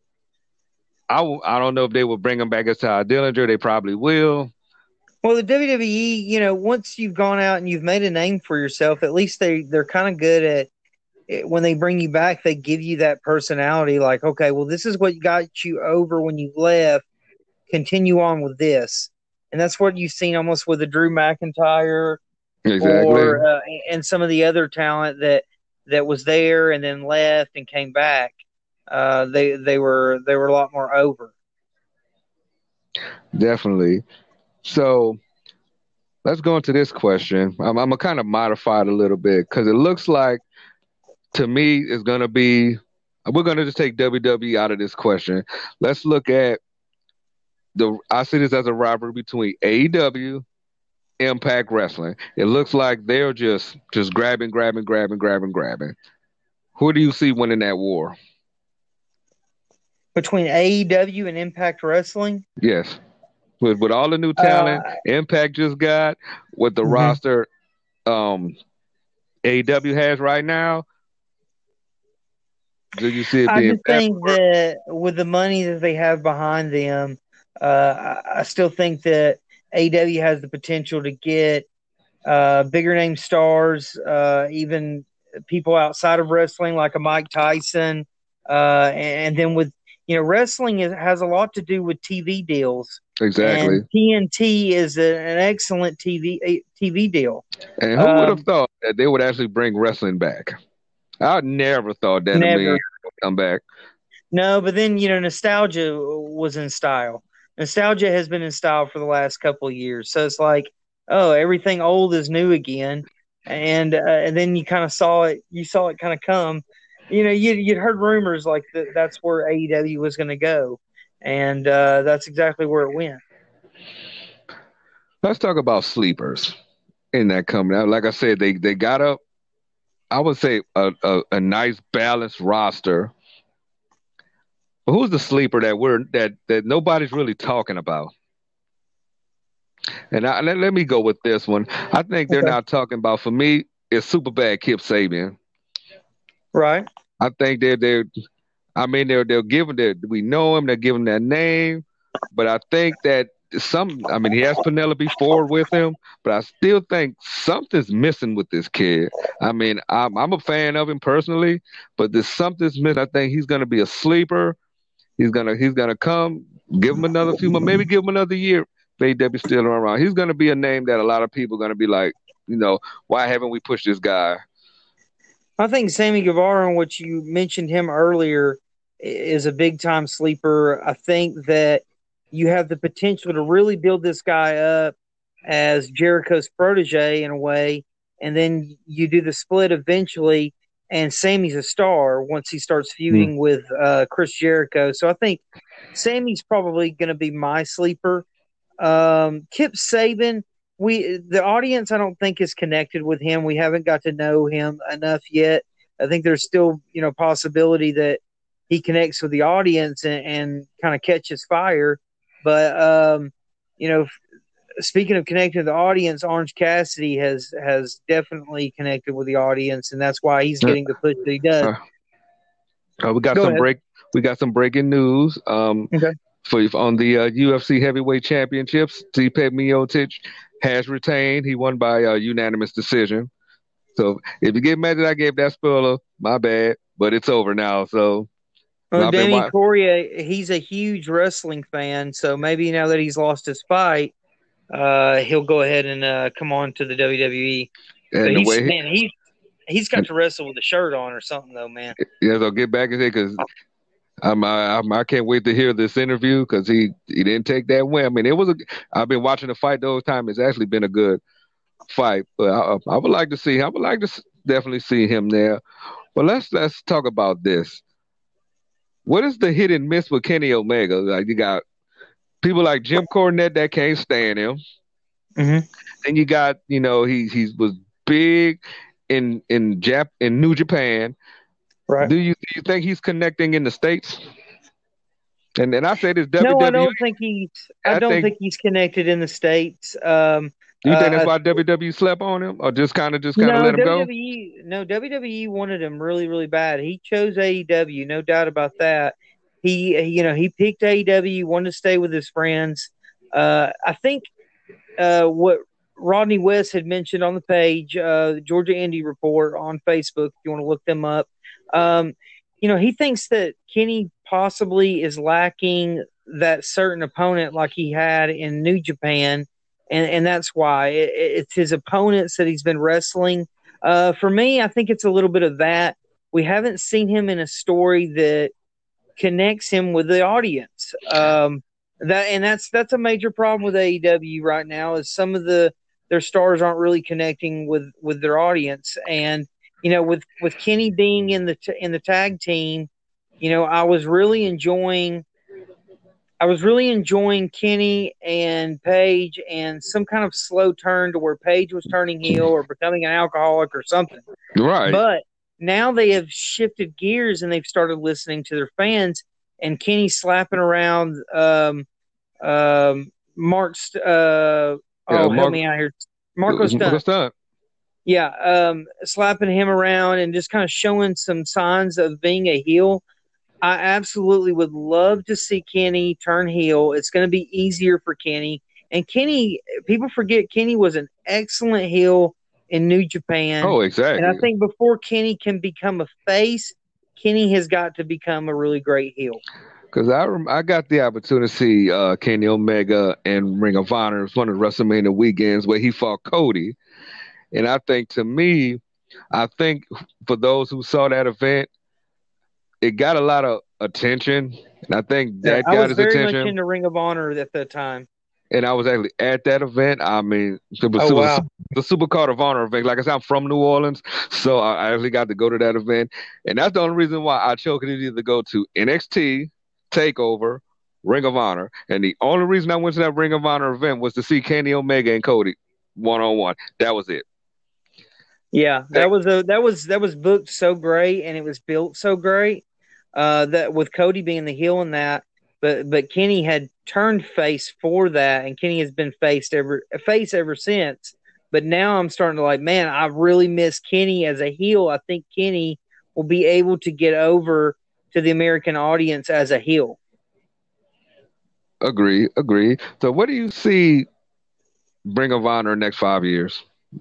I w- I don't know if they will bring him back as Ty Dillinger. They probably will. Well, the W W E, you know, once you've gone out and you've made a name for yourself, at least they they're kind of good at it, when they bring you back. They give you that personality, like, okay, well, this is what got you over when you left. Continue on with this, and that's what you've seen almost with the Drew McIntyre Exactly. or uh, and some of the other talent that that was there and then left and came back. Uh, they they were they were a lot more over. Definitely. So let's go into this question. I'm, I'm gonna kind of modify it a little bit because it looks like to me it's gonna be. We're gonna just take W W E out of this question. Let's look at the. I see this as a rivalry between A E W, Impact Wrestling. It looks like they're just just grabbing, grabbing, grabbing, grabbing, grabbing. Who do you see winning that war? Between A E W and Impact Wrestling. Yes, with with all the new Uh, talent Impact just got, with the mhm. roster um, A E W has right now. Do you see it I being just better? think that with the money that they have behind them, uh, I, I still think that A E W has the potential to get uh, bigger name stars, uh, even people outside of wrestling, like a Mike Tyson. Uh, and, and then with you know, wrestling is, has a lot to do with T V deals, Exactly. and T N T is a, an excellent T V a T V deal. And who would have Um, thought that they would actually bring wrestling back? I never thought that in a million never, years would come back. no, but then you know, nostalgia was in style. Nostalgia has been in style for the last couple of years, so it's like, oh, everything old is new again, and uh, and then you kind of saw it, you saw it kind of come. You know, you you'd heard rumors like that that's where A E W was going to go, and uh, that's exactly where it went. Let's talk about sleepers in that company. Like I said, they they got up. I would say a, a, a nice balanced roster. But who's the sleeper that we're that that nobody's really talking about? And I, let, let me go with this one. I think they're Okay. not talking about for me. It's super bad Kip Sabian. Right. I think they're they I mean, they'll they'll give him that we know him, they'll give him that name, but I think that some. I mean, he has Penelope Ford with him, but I still think something's missing with this kid. I mean, I'm I'm a fan of him personally, but there's something's missing. I think he's gonna be a sleeper. He's gonna he's gonna come. Give him another few months, maybe give him another year. If A E W still around, he's gonna be a name that a lot of people are gonna be like, you know, why haven't we pushed this guy? I think Sammy Guevara, which you mentioned him earlier, is a big time sleeper. I think that you have the potential to really build this guy up as Jericho's protege in a way, and then you do the split eventually, and Sammy's a star once he starts feuding Hmm. with uh, Chris Jericho. So I think Sammy's probably going to be my sleeper. Um, Kip Saban, we the audience I don't think is connected with him. We haven't got to know him enough yet. I think there's still you know possibility that he connects with the audience and, and kind of catches fire. But um, you know, speaking of connecting with the audience, Orange Cassidy has has definitely connected with the audience, and that's why he's Uh, getting the push that he does. uh, we got Go some ahead. break. We got some breaking news. Um, Okay. for on the uh, U F C Heavyweight Championships, Stipe Miocic has retained. He won by uh, unanimous decision. So if you get mad that I gave that spoiler, my bad. But it's over now. So Well, I've been Danny watching, Cormier, he's a huge wrestling fan, so maybe now that he's lost his fight, uh, he'll go ahead and uh, come on to the W W E. But and the he's way man, he he's got and to wrestle with a shirt on or something though, man. yeah, so get back in there because I'm, I, I'm I can't wait to hear this interview because he he didn't take that win. I mean, it was a. I've been watching the fight the whole time. It's actually been a good fight, but I, I would like to see. I would like to s- definitely see him there. But let's let's talk about this. What is the hit and miss with Kenny Omega? Like you got people like Jim Cornette that can't stand him. Mm-hmm. Then you got you know he he was big in in Jap in New Japan. Right. Do you do you think he's connecting in the states? And and I say this No, I W W E. don't think he's. I I don't think. think he's connected in the states. Um, Do you think that's uh, why W W E slept on him, or just kind of just kind of no, let him go? W W E. No, W W E wanted him really, really bad. He chose A E W, no doubt about that. He, you know, he picked A E W, wanted to stay with his friends. Uh, I think uh, what Rodney West had mentioned on the page, uh, the Georgia Indie Report on Facebook, if you want to look them up. Um, you know, he thinks that Kenny possibly is lacking that certain opponent like he had in New Japan, and, and that's why it, it's his opponents that he's been wrestling. Uh, for me, I think it's a little bit of that. We haven't seen him in a story that connects him with the audience. Um, that and that's that's a major problem with A E W right now. Is some of the their stars aren't really connecting with with their audience, and you know, with with Kenny being in the t- in the tag team, you know, I was really enjoying. I was really enjoying Kenny and Paige, and some kind of slow turn to where Paige was turning heel or becoming an alcoholic or something. Right. But now they have shifted gears and they've started listening to their fans. And Kenny slapping around um, um, Mark's. Uh, Yeah, oh, help Mark me out here, Marco Mark Stunt. Stunt. Yeah, um, slapping him around and just kind of showing some signs of being a heel. I absolutely would love to see Kenny turn heel. It's going to be easier for Kenny. And Kenny, people forget Kenny was an excellent heel in New Japan. Oh, And I exactly. think before Kenny can become a face, Kenny has got to become a really great heel. Because I rem- I got the opportunity to see uh, Kenny Omega and Ring of Honor. It was one of the WrestleMania weekends where he fought Cody, and I think to me, I think for those who saw that event, it got a lot of attention, and I think Yeah, that I got was his very much attention. into Ring of Honor at that time. And I was actually at that event. I mean, it was, Oh, it was wow. the Super Card of Honor event. Like I said, I'm from New Orleans, so I I actually got to go to that event, and that's the only reason why I chose to either go to N X T, Takeover, Ring of Honor, and the only reason I went to that Ring of Honor event was to see Kenny Omega and Cody one on one. That was it. Yeah, That- that was a that was that was booked so great and it was built so great. Uh, that with Cody being the heel in that, but but Kenny had turned face for that, and Kenny has been faced ever face ever since. But now I'm starting to like, man, I really miss Kenny as a heel. I think Kenny will be able to get over to the American audience as a heel. Agree, agree. So, what do you see Ring of Honor next five years?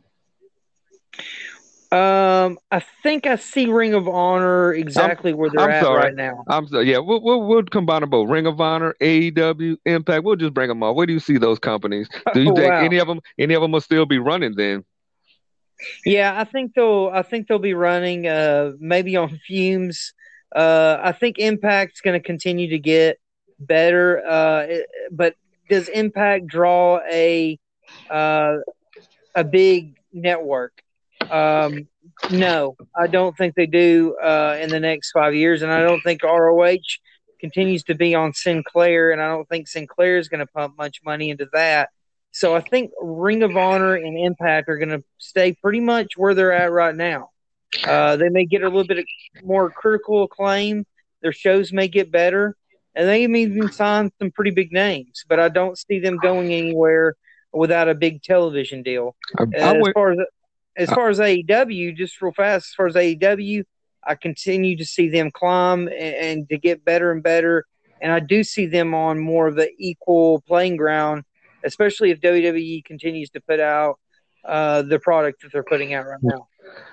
Um, I think I see Ring of Honor I'm exactly where they're I'm at sorry. right now. I'm sorry. Yeah, we'll, we'll we'll combine them both. Ring of Honor, A E W, Impact. We'll just bring them all. Where do you see those companies? Do you Oh think wow. any of them any of them will still be running then? Yeah, I think they'll I think they'll be running uh maybe on fumes. Uh I think Impact's going to continue to get better uh it- but does Impact draw a uh a big network? Um no, I don't think they do uh in the next five years, and I don't think R O H continues to be on Sinclair, and I don't think Sinclair is going to pump much money into that. So I think Ring of Honor and Impact are going to stay pretty much where they're at right now. Uh, they may get a little bit more critical acclaim. Their shows may get better, and they may even sign some pretty big names. But I don't see them going anywhere without a big television deal. I, Uh, I as went. far as as I, far as A E W, just real fast, as far as A E W, I continue to see them climb and, and to get better and better. And I do see them on more of an equal playing ground, especially if W W E continues to put out uh, the product that they're putting out right now.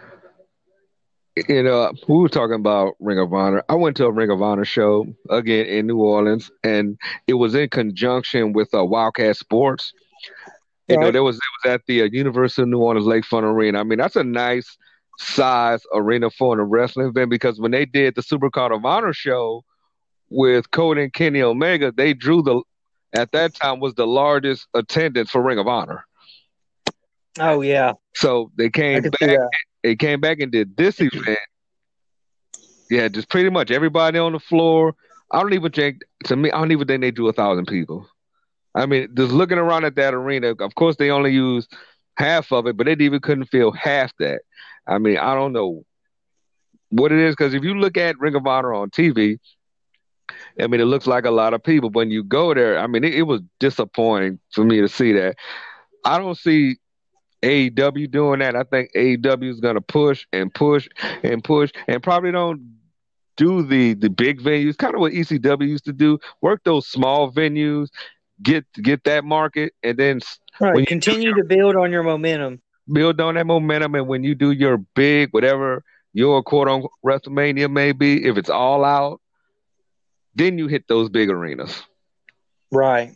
you know, we were talking about Ring of Honor. I went to a Ring of Honor show again in New Orleans, and it was in conjunction with uh, Wildcat Sports. You know, Right. there was it was at the uh, University of New Orleans Lakefront Arena. I mean, that's a nice size arena for a wrestling event because when they did the Super Card of Honor show with Cody and Kenny Omega, they drew the at that time was the largest attendance for Ring of Honor. Oh yeah, So they I came can see back. that. They came back and did this event. Yeah, just pretty much everybody on the floor. I don't even think to me. I don't even think they drew a thousand people. I mean, just looking around at that arena, of course they only used half of it, but they even couldn't feel half that. I mean, I don't know what it is because if you look at Ring of Honor on T V, I mean, it looks like a lot of people. But when you go there, I mean, it, it was disappointing for me to see that. I don't see A E W doing that. I think A E W is going to push and push and push and probably don't do the the big venues, kind of what E C W used to do. Work those small venues, get get that market, and then s- when Right. you do Continue to build on your momentum. build on that momentum, and when you do your big whatever your quote unquote WrestleMania may be, if it's all out, then you hit those big arenas. Right.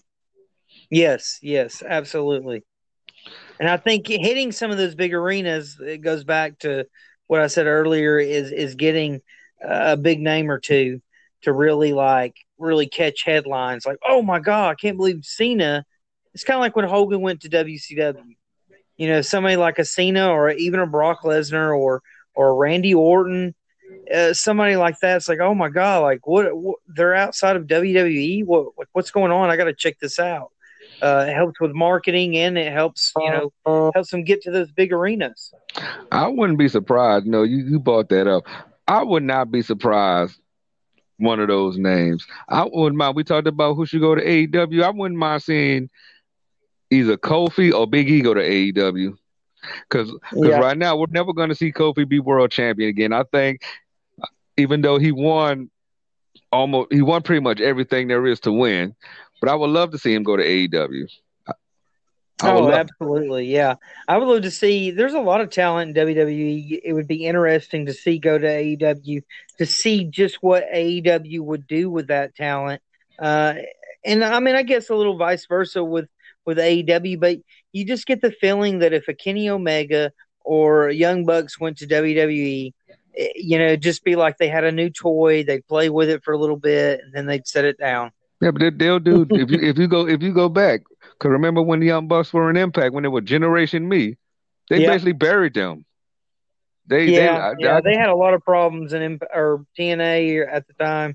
Yes. Yes. Absolutely. And I think hitting some of those big arenas, it goes back to what I said earlier, is is getting a big name or two to really like really catch headlines. Like, oh my God, I can't believe Cena. It's kind of like when Hogan went to W C W. You know, somebody like a Cena or even a Brock Lesnar or or a Randy Orton, uh, somebody like that. It's like, oh my God, like what, what they're outside of W W E. What what's going on? I got to check this out. Uh, it helps with marketing, and it helps, you know, helps them get to those big arenas. I wouldn't be surprised. No, you you brought that up. I would not be surprised. One of those names. I wouldn't mind. We talked about who should go to A E W. I wouldn't mind seeing either Kofi or Big E go to A E W. Because because Yeah, right now we're never going to see Kofi be world champion again. I think even though he won almost he won pretty much everything there is to win, but I would love to see him go to A E W. I, I would oh, love. absolutely. Yeah. I would love to see, there's a lot of talent in W W E. It would be interesting to see go to A E W to see just what A E W would do with that talent. Uh, and I mean, I guess a little vice versa with, with A E W, but you just get the feeling that if a Kenny Omega or Young Bucks went to W W E, eh, you know, it'd just be like they had a new toy, they'd play with it for a little bit, and then they'd set it down. Yeah, but they, they'll do if you if you go if you go back. Because remember when the Young Bucks were in Impact when they were Generation Me, they Yep. basically buried them. They they Yeah, I, yeah, I, they had a lot of problems in Imp- or T N A at the time.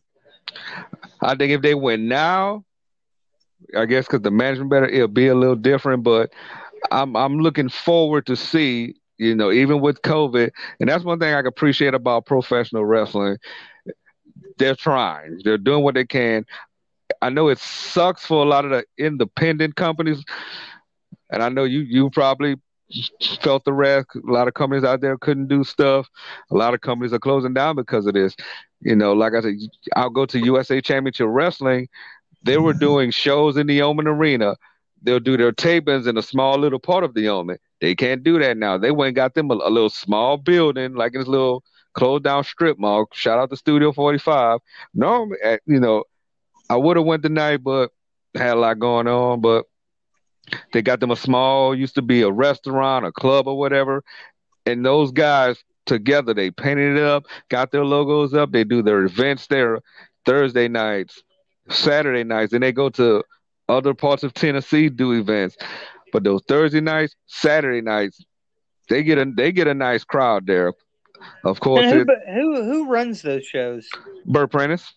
I think if they win now, I guess because the management better, it'll be a little different. But I'm I'm looking forward to see, you know, even with COVID, and that's one thing I appreciate about professional wrestling. They're trying, they're doing what they can. I know it sucks for a lot of the independent companies, and I know you you probably felt the wrath. A lot of companies out there couldn't do stuff. A lot of companies are closing down because of this. You know, like I said, I'll go to U S A Championship Wrestling. They were doing shows in the Omen Arena. They'll do their tapings in a small little part of the Omen. They can't do that now. They went and got them a, a little small building, like in this little closed down strip mall. Shout out to Studio forty-five. No, you know, I would have went tonight, but had a lot going on. But they got them a small, used to be a restaurant, a club, or whatever. And those guys together, they painted it up, got their logos up. They do their events there Thursday nights, Saturday nights, and they go to other parts of Tennessee do events. But those Thursday nights, Saturday nights, they get a they get a nice crowd there. Of course, And who, it, but who who runs those shows? Burt Prentice.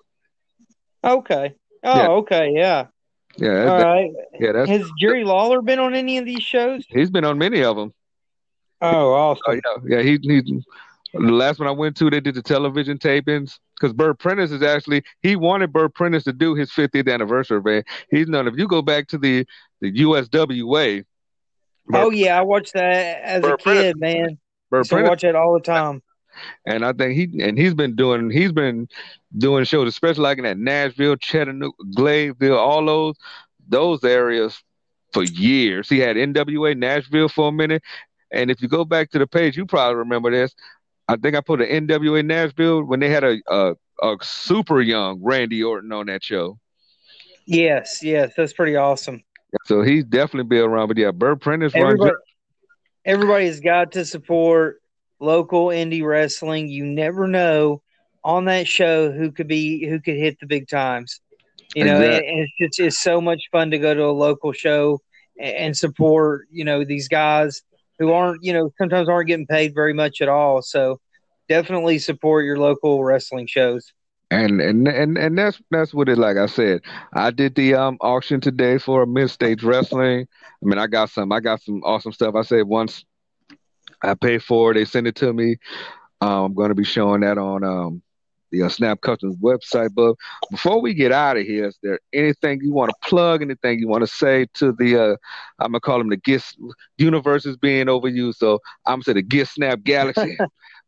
Okay. Oh, Yeah, okay, yeah. yeah, All that, right. yeah. That's Has Jerry Lawler been on any of these shows? he's been on many of them. Oh, Oh awesome. yeah, yeah. He he. The last one I went to, they did the television tapings because Burt Prentice is actually he wanted Burt Prentice to do his fiftieth anniversary event. He's known if you go back to the the U S W A, Oh, Burt yeah, I watched that as a Burt Prentice, kid, man. Burt Used to Prentice, watch that all the time. and I think he and he's been doing he's been doing shows, especially like in that Nashville, Chattanooga, Gladeville, all those those areas for years. He had N W A Nashville for a minute, and if you go back to the page, you probably remember this. I think I put an N W A Nashville when they had a, a a super young Randy Orton on that show. Yes, yes, that's pretty awesome. So he's definitely been around. But yeah, Burt Prentice runs. Everybody, everybody's got to support local indie wrestling. You never know on that show who could be who could hit the big times. You know, and, Exactly. and it's just it's so much fun to go to a local show and, and support. You know, these guys who aren't you know sometimes aren't getting paid very much at all. So definitely support your local wrestling shows. And and and and that's that's what it like I said. I did the um auction today for Mid States Wrestling. I mean, I got some I got some awesome stuff. I said once I pay for it, they send it to me. Um, I'm going to be showing that on um the uh, Snap Customs website. But before we get out of here, is there anything you want to plug? Anything you want to say to the? Uh, I'm gonna call them the Gist universe is being overused, so I'm gonna say the Gist Snap Galaxy.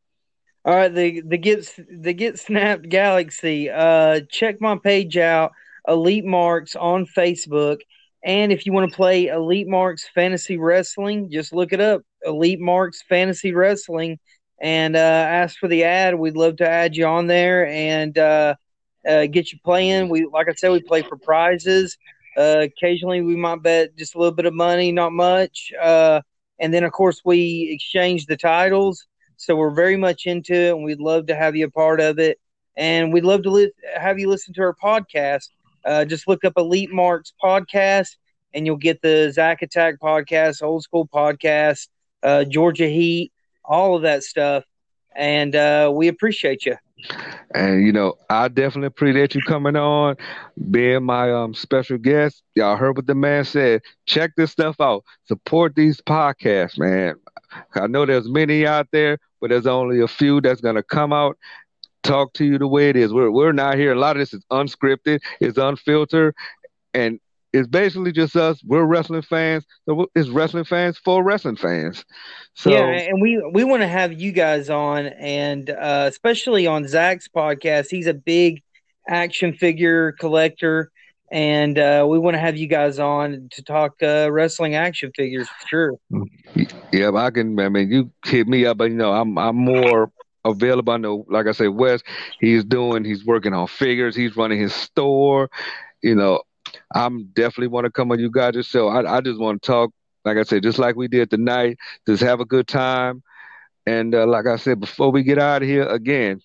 All right, the the get the Get Snapped Galaxy. Uh, check my page out, Elite Marks on Facebook, and if you want to play Elite Marks Fantasy Wrestling, just look it up, Elite Marks Fantasy Wrestling, and uh, ask for the ad. We'd love to add you on there and uh, uh, get you playing. We like I said, we play for prizes. Uh, occasionally, we might bet just a little bit of money, not much, uh, and then of course we exchange the titles. So we're very much into it, and we'd love to have you a part of it. And we'd love to li- have you listen to our podcast. Uh, just look up Elite Marks Podcast, and you'll get the Zack Attack Podcast, Old School Podcast, uh, Georgia Heat, all of that stuff. And uh, we appreciate you. And you know, I definitely appreciate you coming on, being my um special guest. Y'all heard what the man said. Check this stuff out. Support these podcasts, man. I know there's many out there, but there's only a few that's gonna come out, talk to you the way it is. We're we're not here. A lot of this is unscripted, it's unfiltered, and it's basically just us. We're wrestling fans. So it's wrestling fans for wrestling fans. So Yeah, and we we want to have you guys on, and uh, especially on Zach's podcast. He's a big action figure collector, and uh, we want to have you guys on to talk uh, wrestling action figures for sure. yeah, I can. I mean, you hit me up, but you know, I'm I'm more available. I know, like I said, Wes, he's doing, he's working on figures. He's running his store. You know, I'm definitely want to come on you guys' show. I I just want to talk. Like I said, just like we did tonight, just have a good time. And uh, like I said, before we get out of here, again,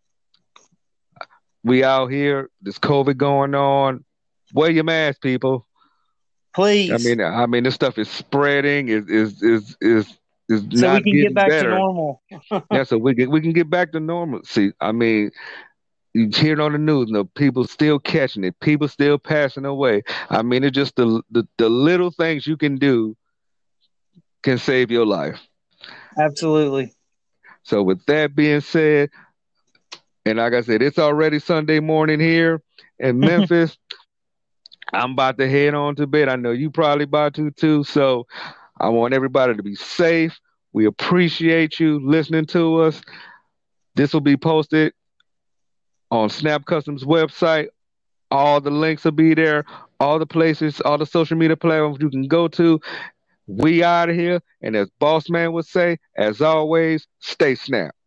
we out here. There's COVID going on. Wear your mask, people. I Please, mean, I mean, this stuff is spreading. Is is is is is so we not can get getting back to better. normal. Yeah, so we can we can get back to normalcy. I mean, you hear it on the news. You know, people still catching it. People still passing away. I mean, it's just the the, the little things you can do can save your life. Absolutely. So with that being said, and like I said, it's already Sunday morning here in Memphis. I'm about to head on to bed. I know you probably about to too. So I want everybody to be safe. We appreciate you listening to us. This will be posted on Snap Customs website. All the links will be there. All the places, all the social media platforms you can go to. We out of here. And as Boss Man would say, as always, stay snap.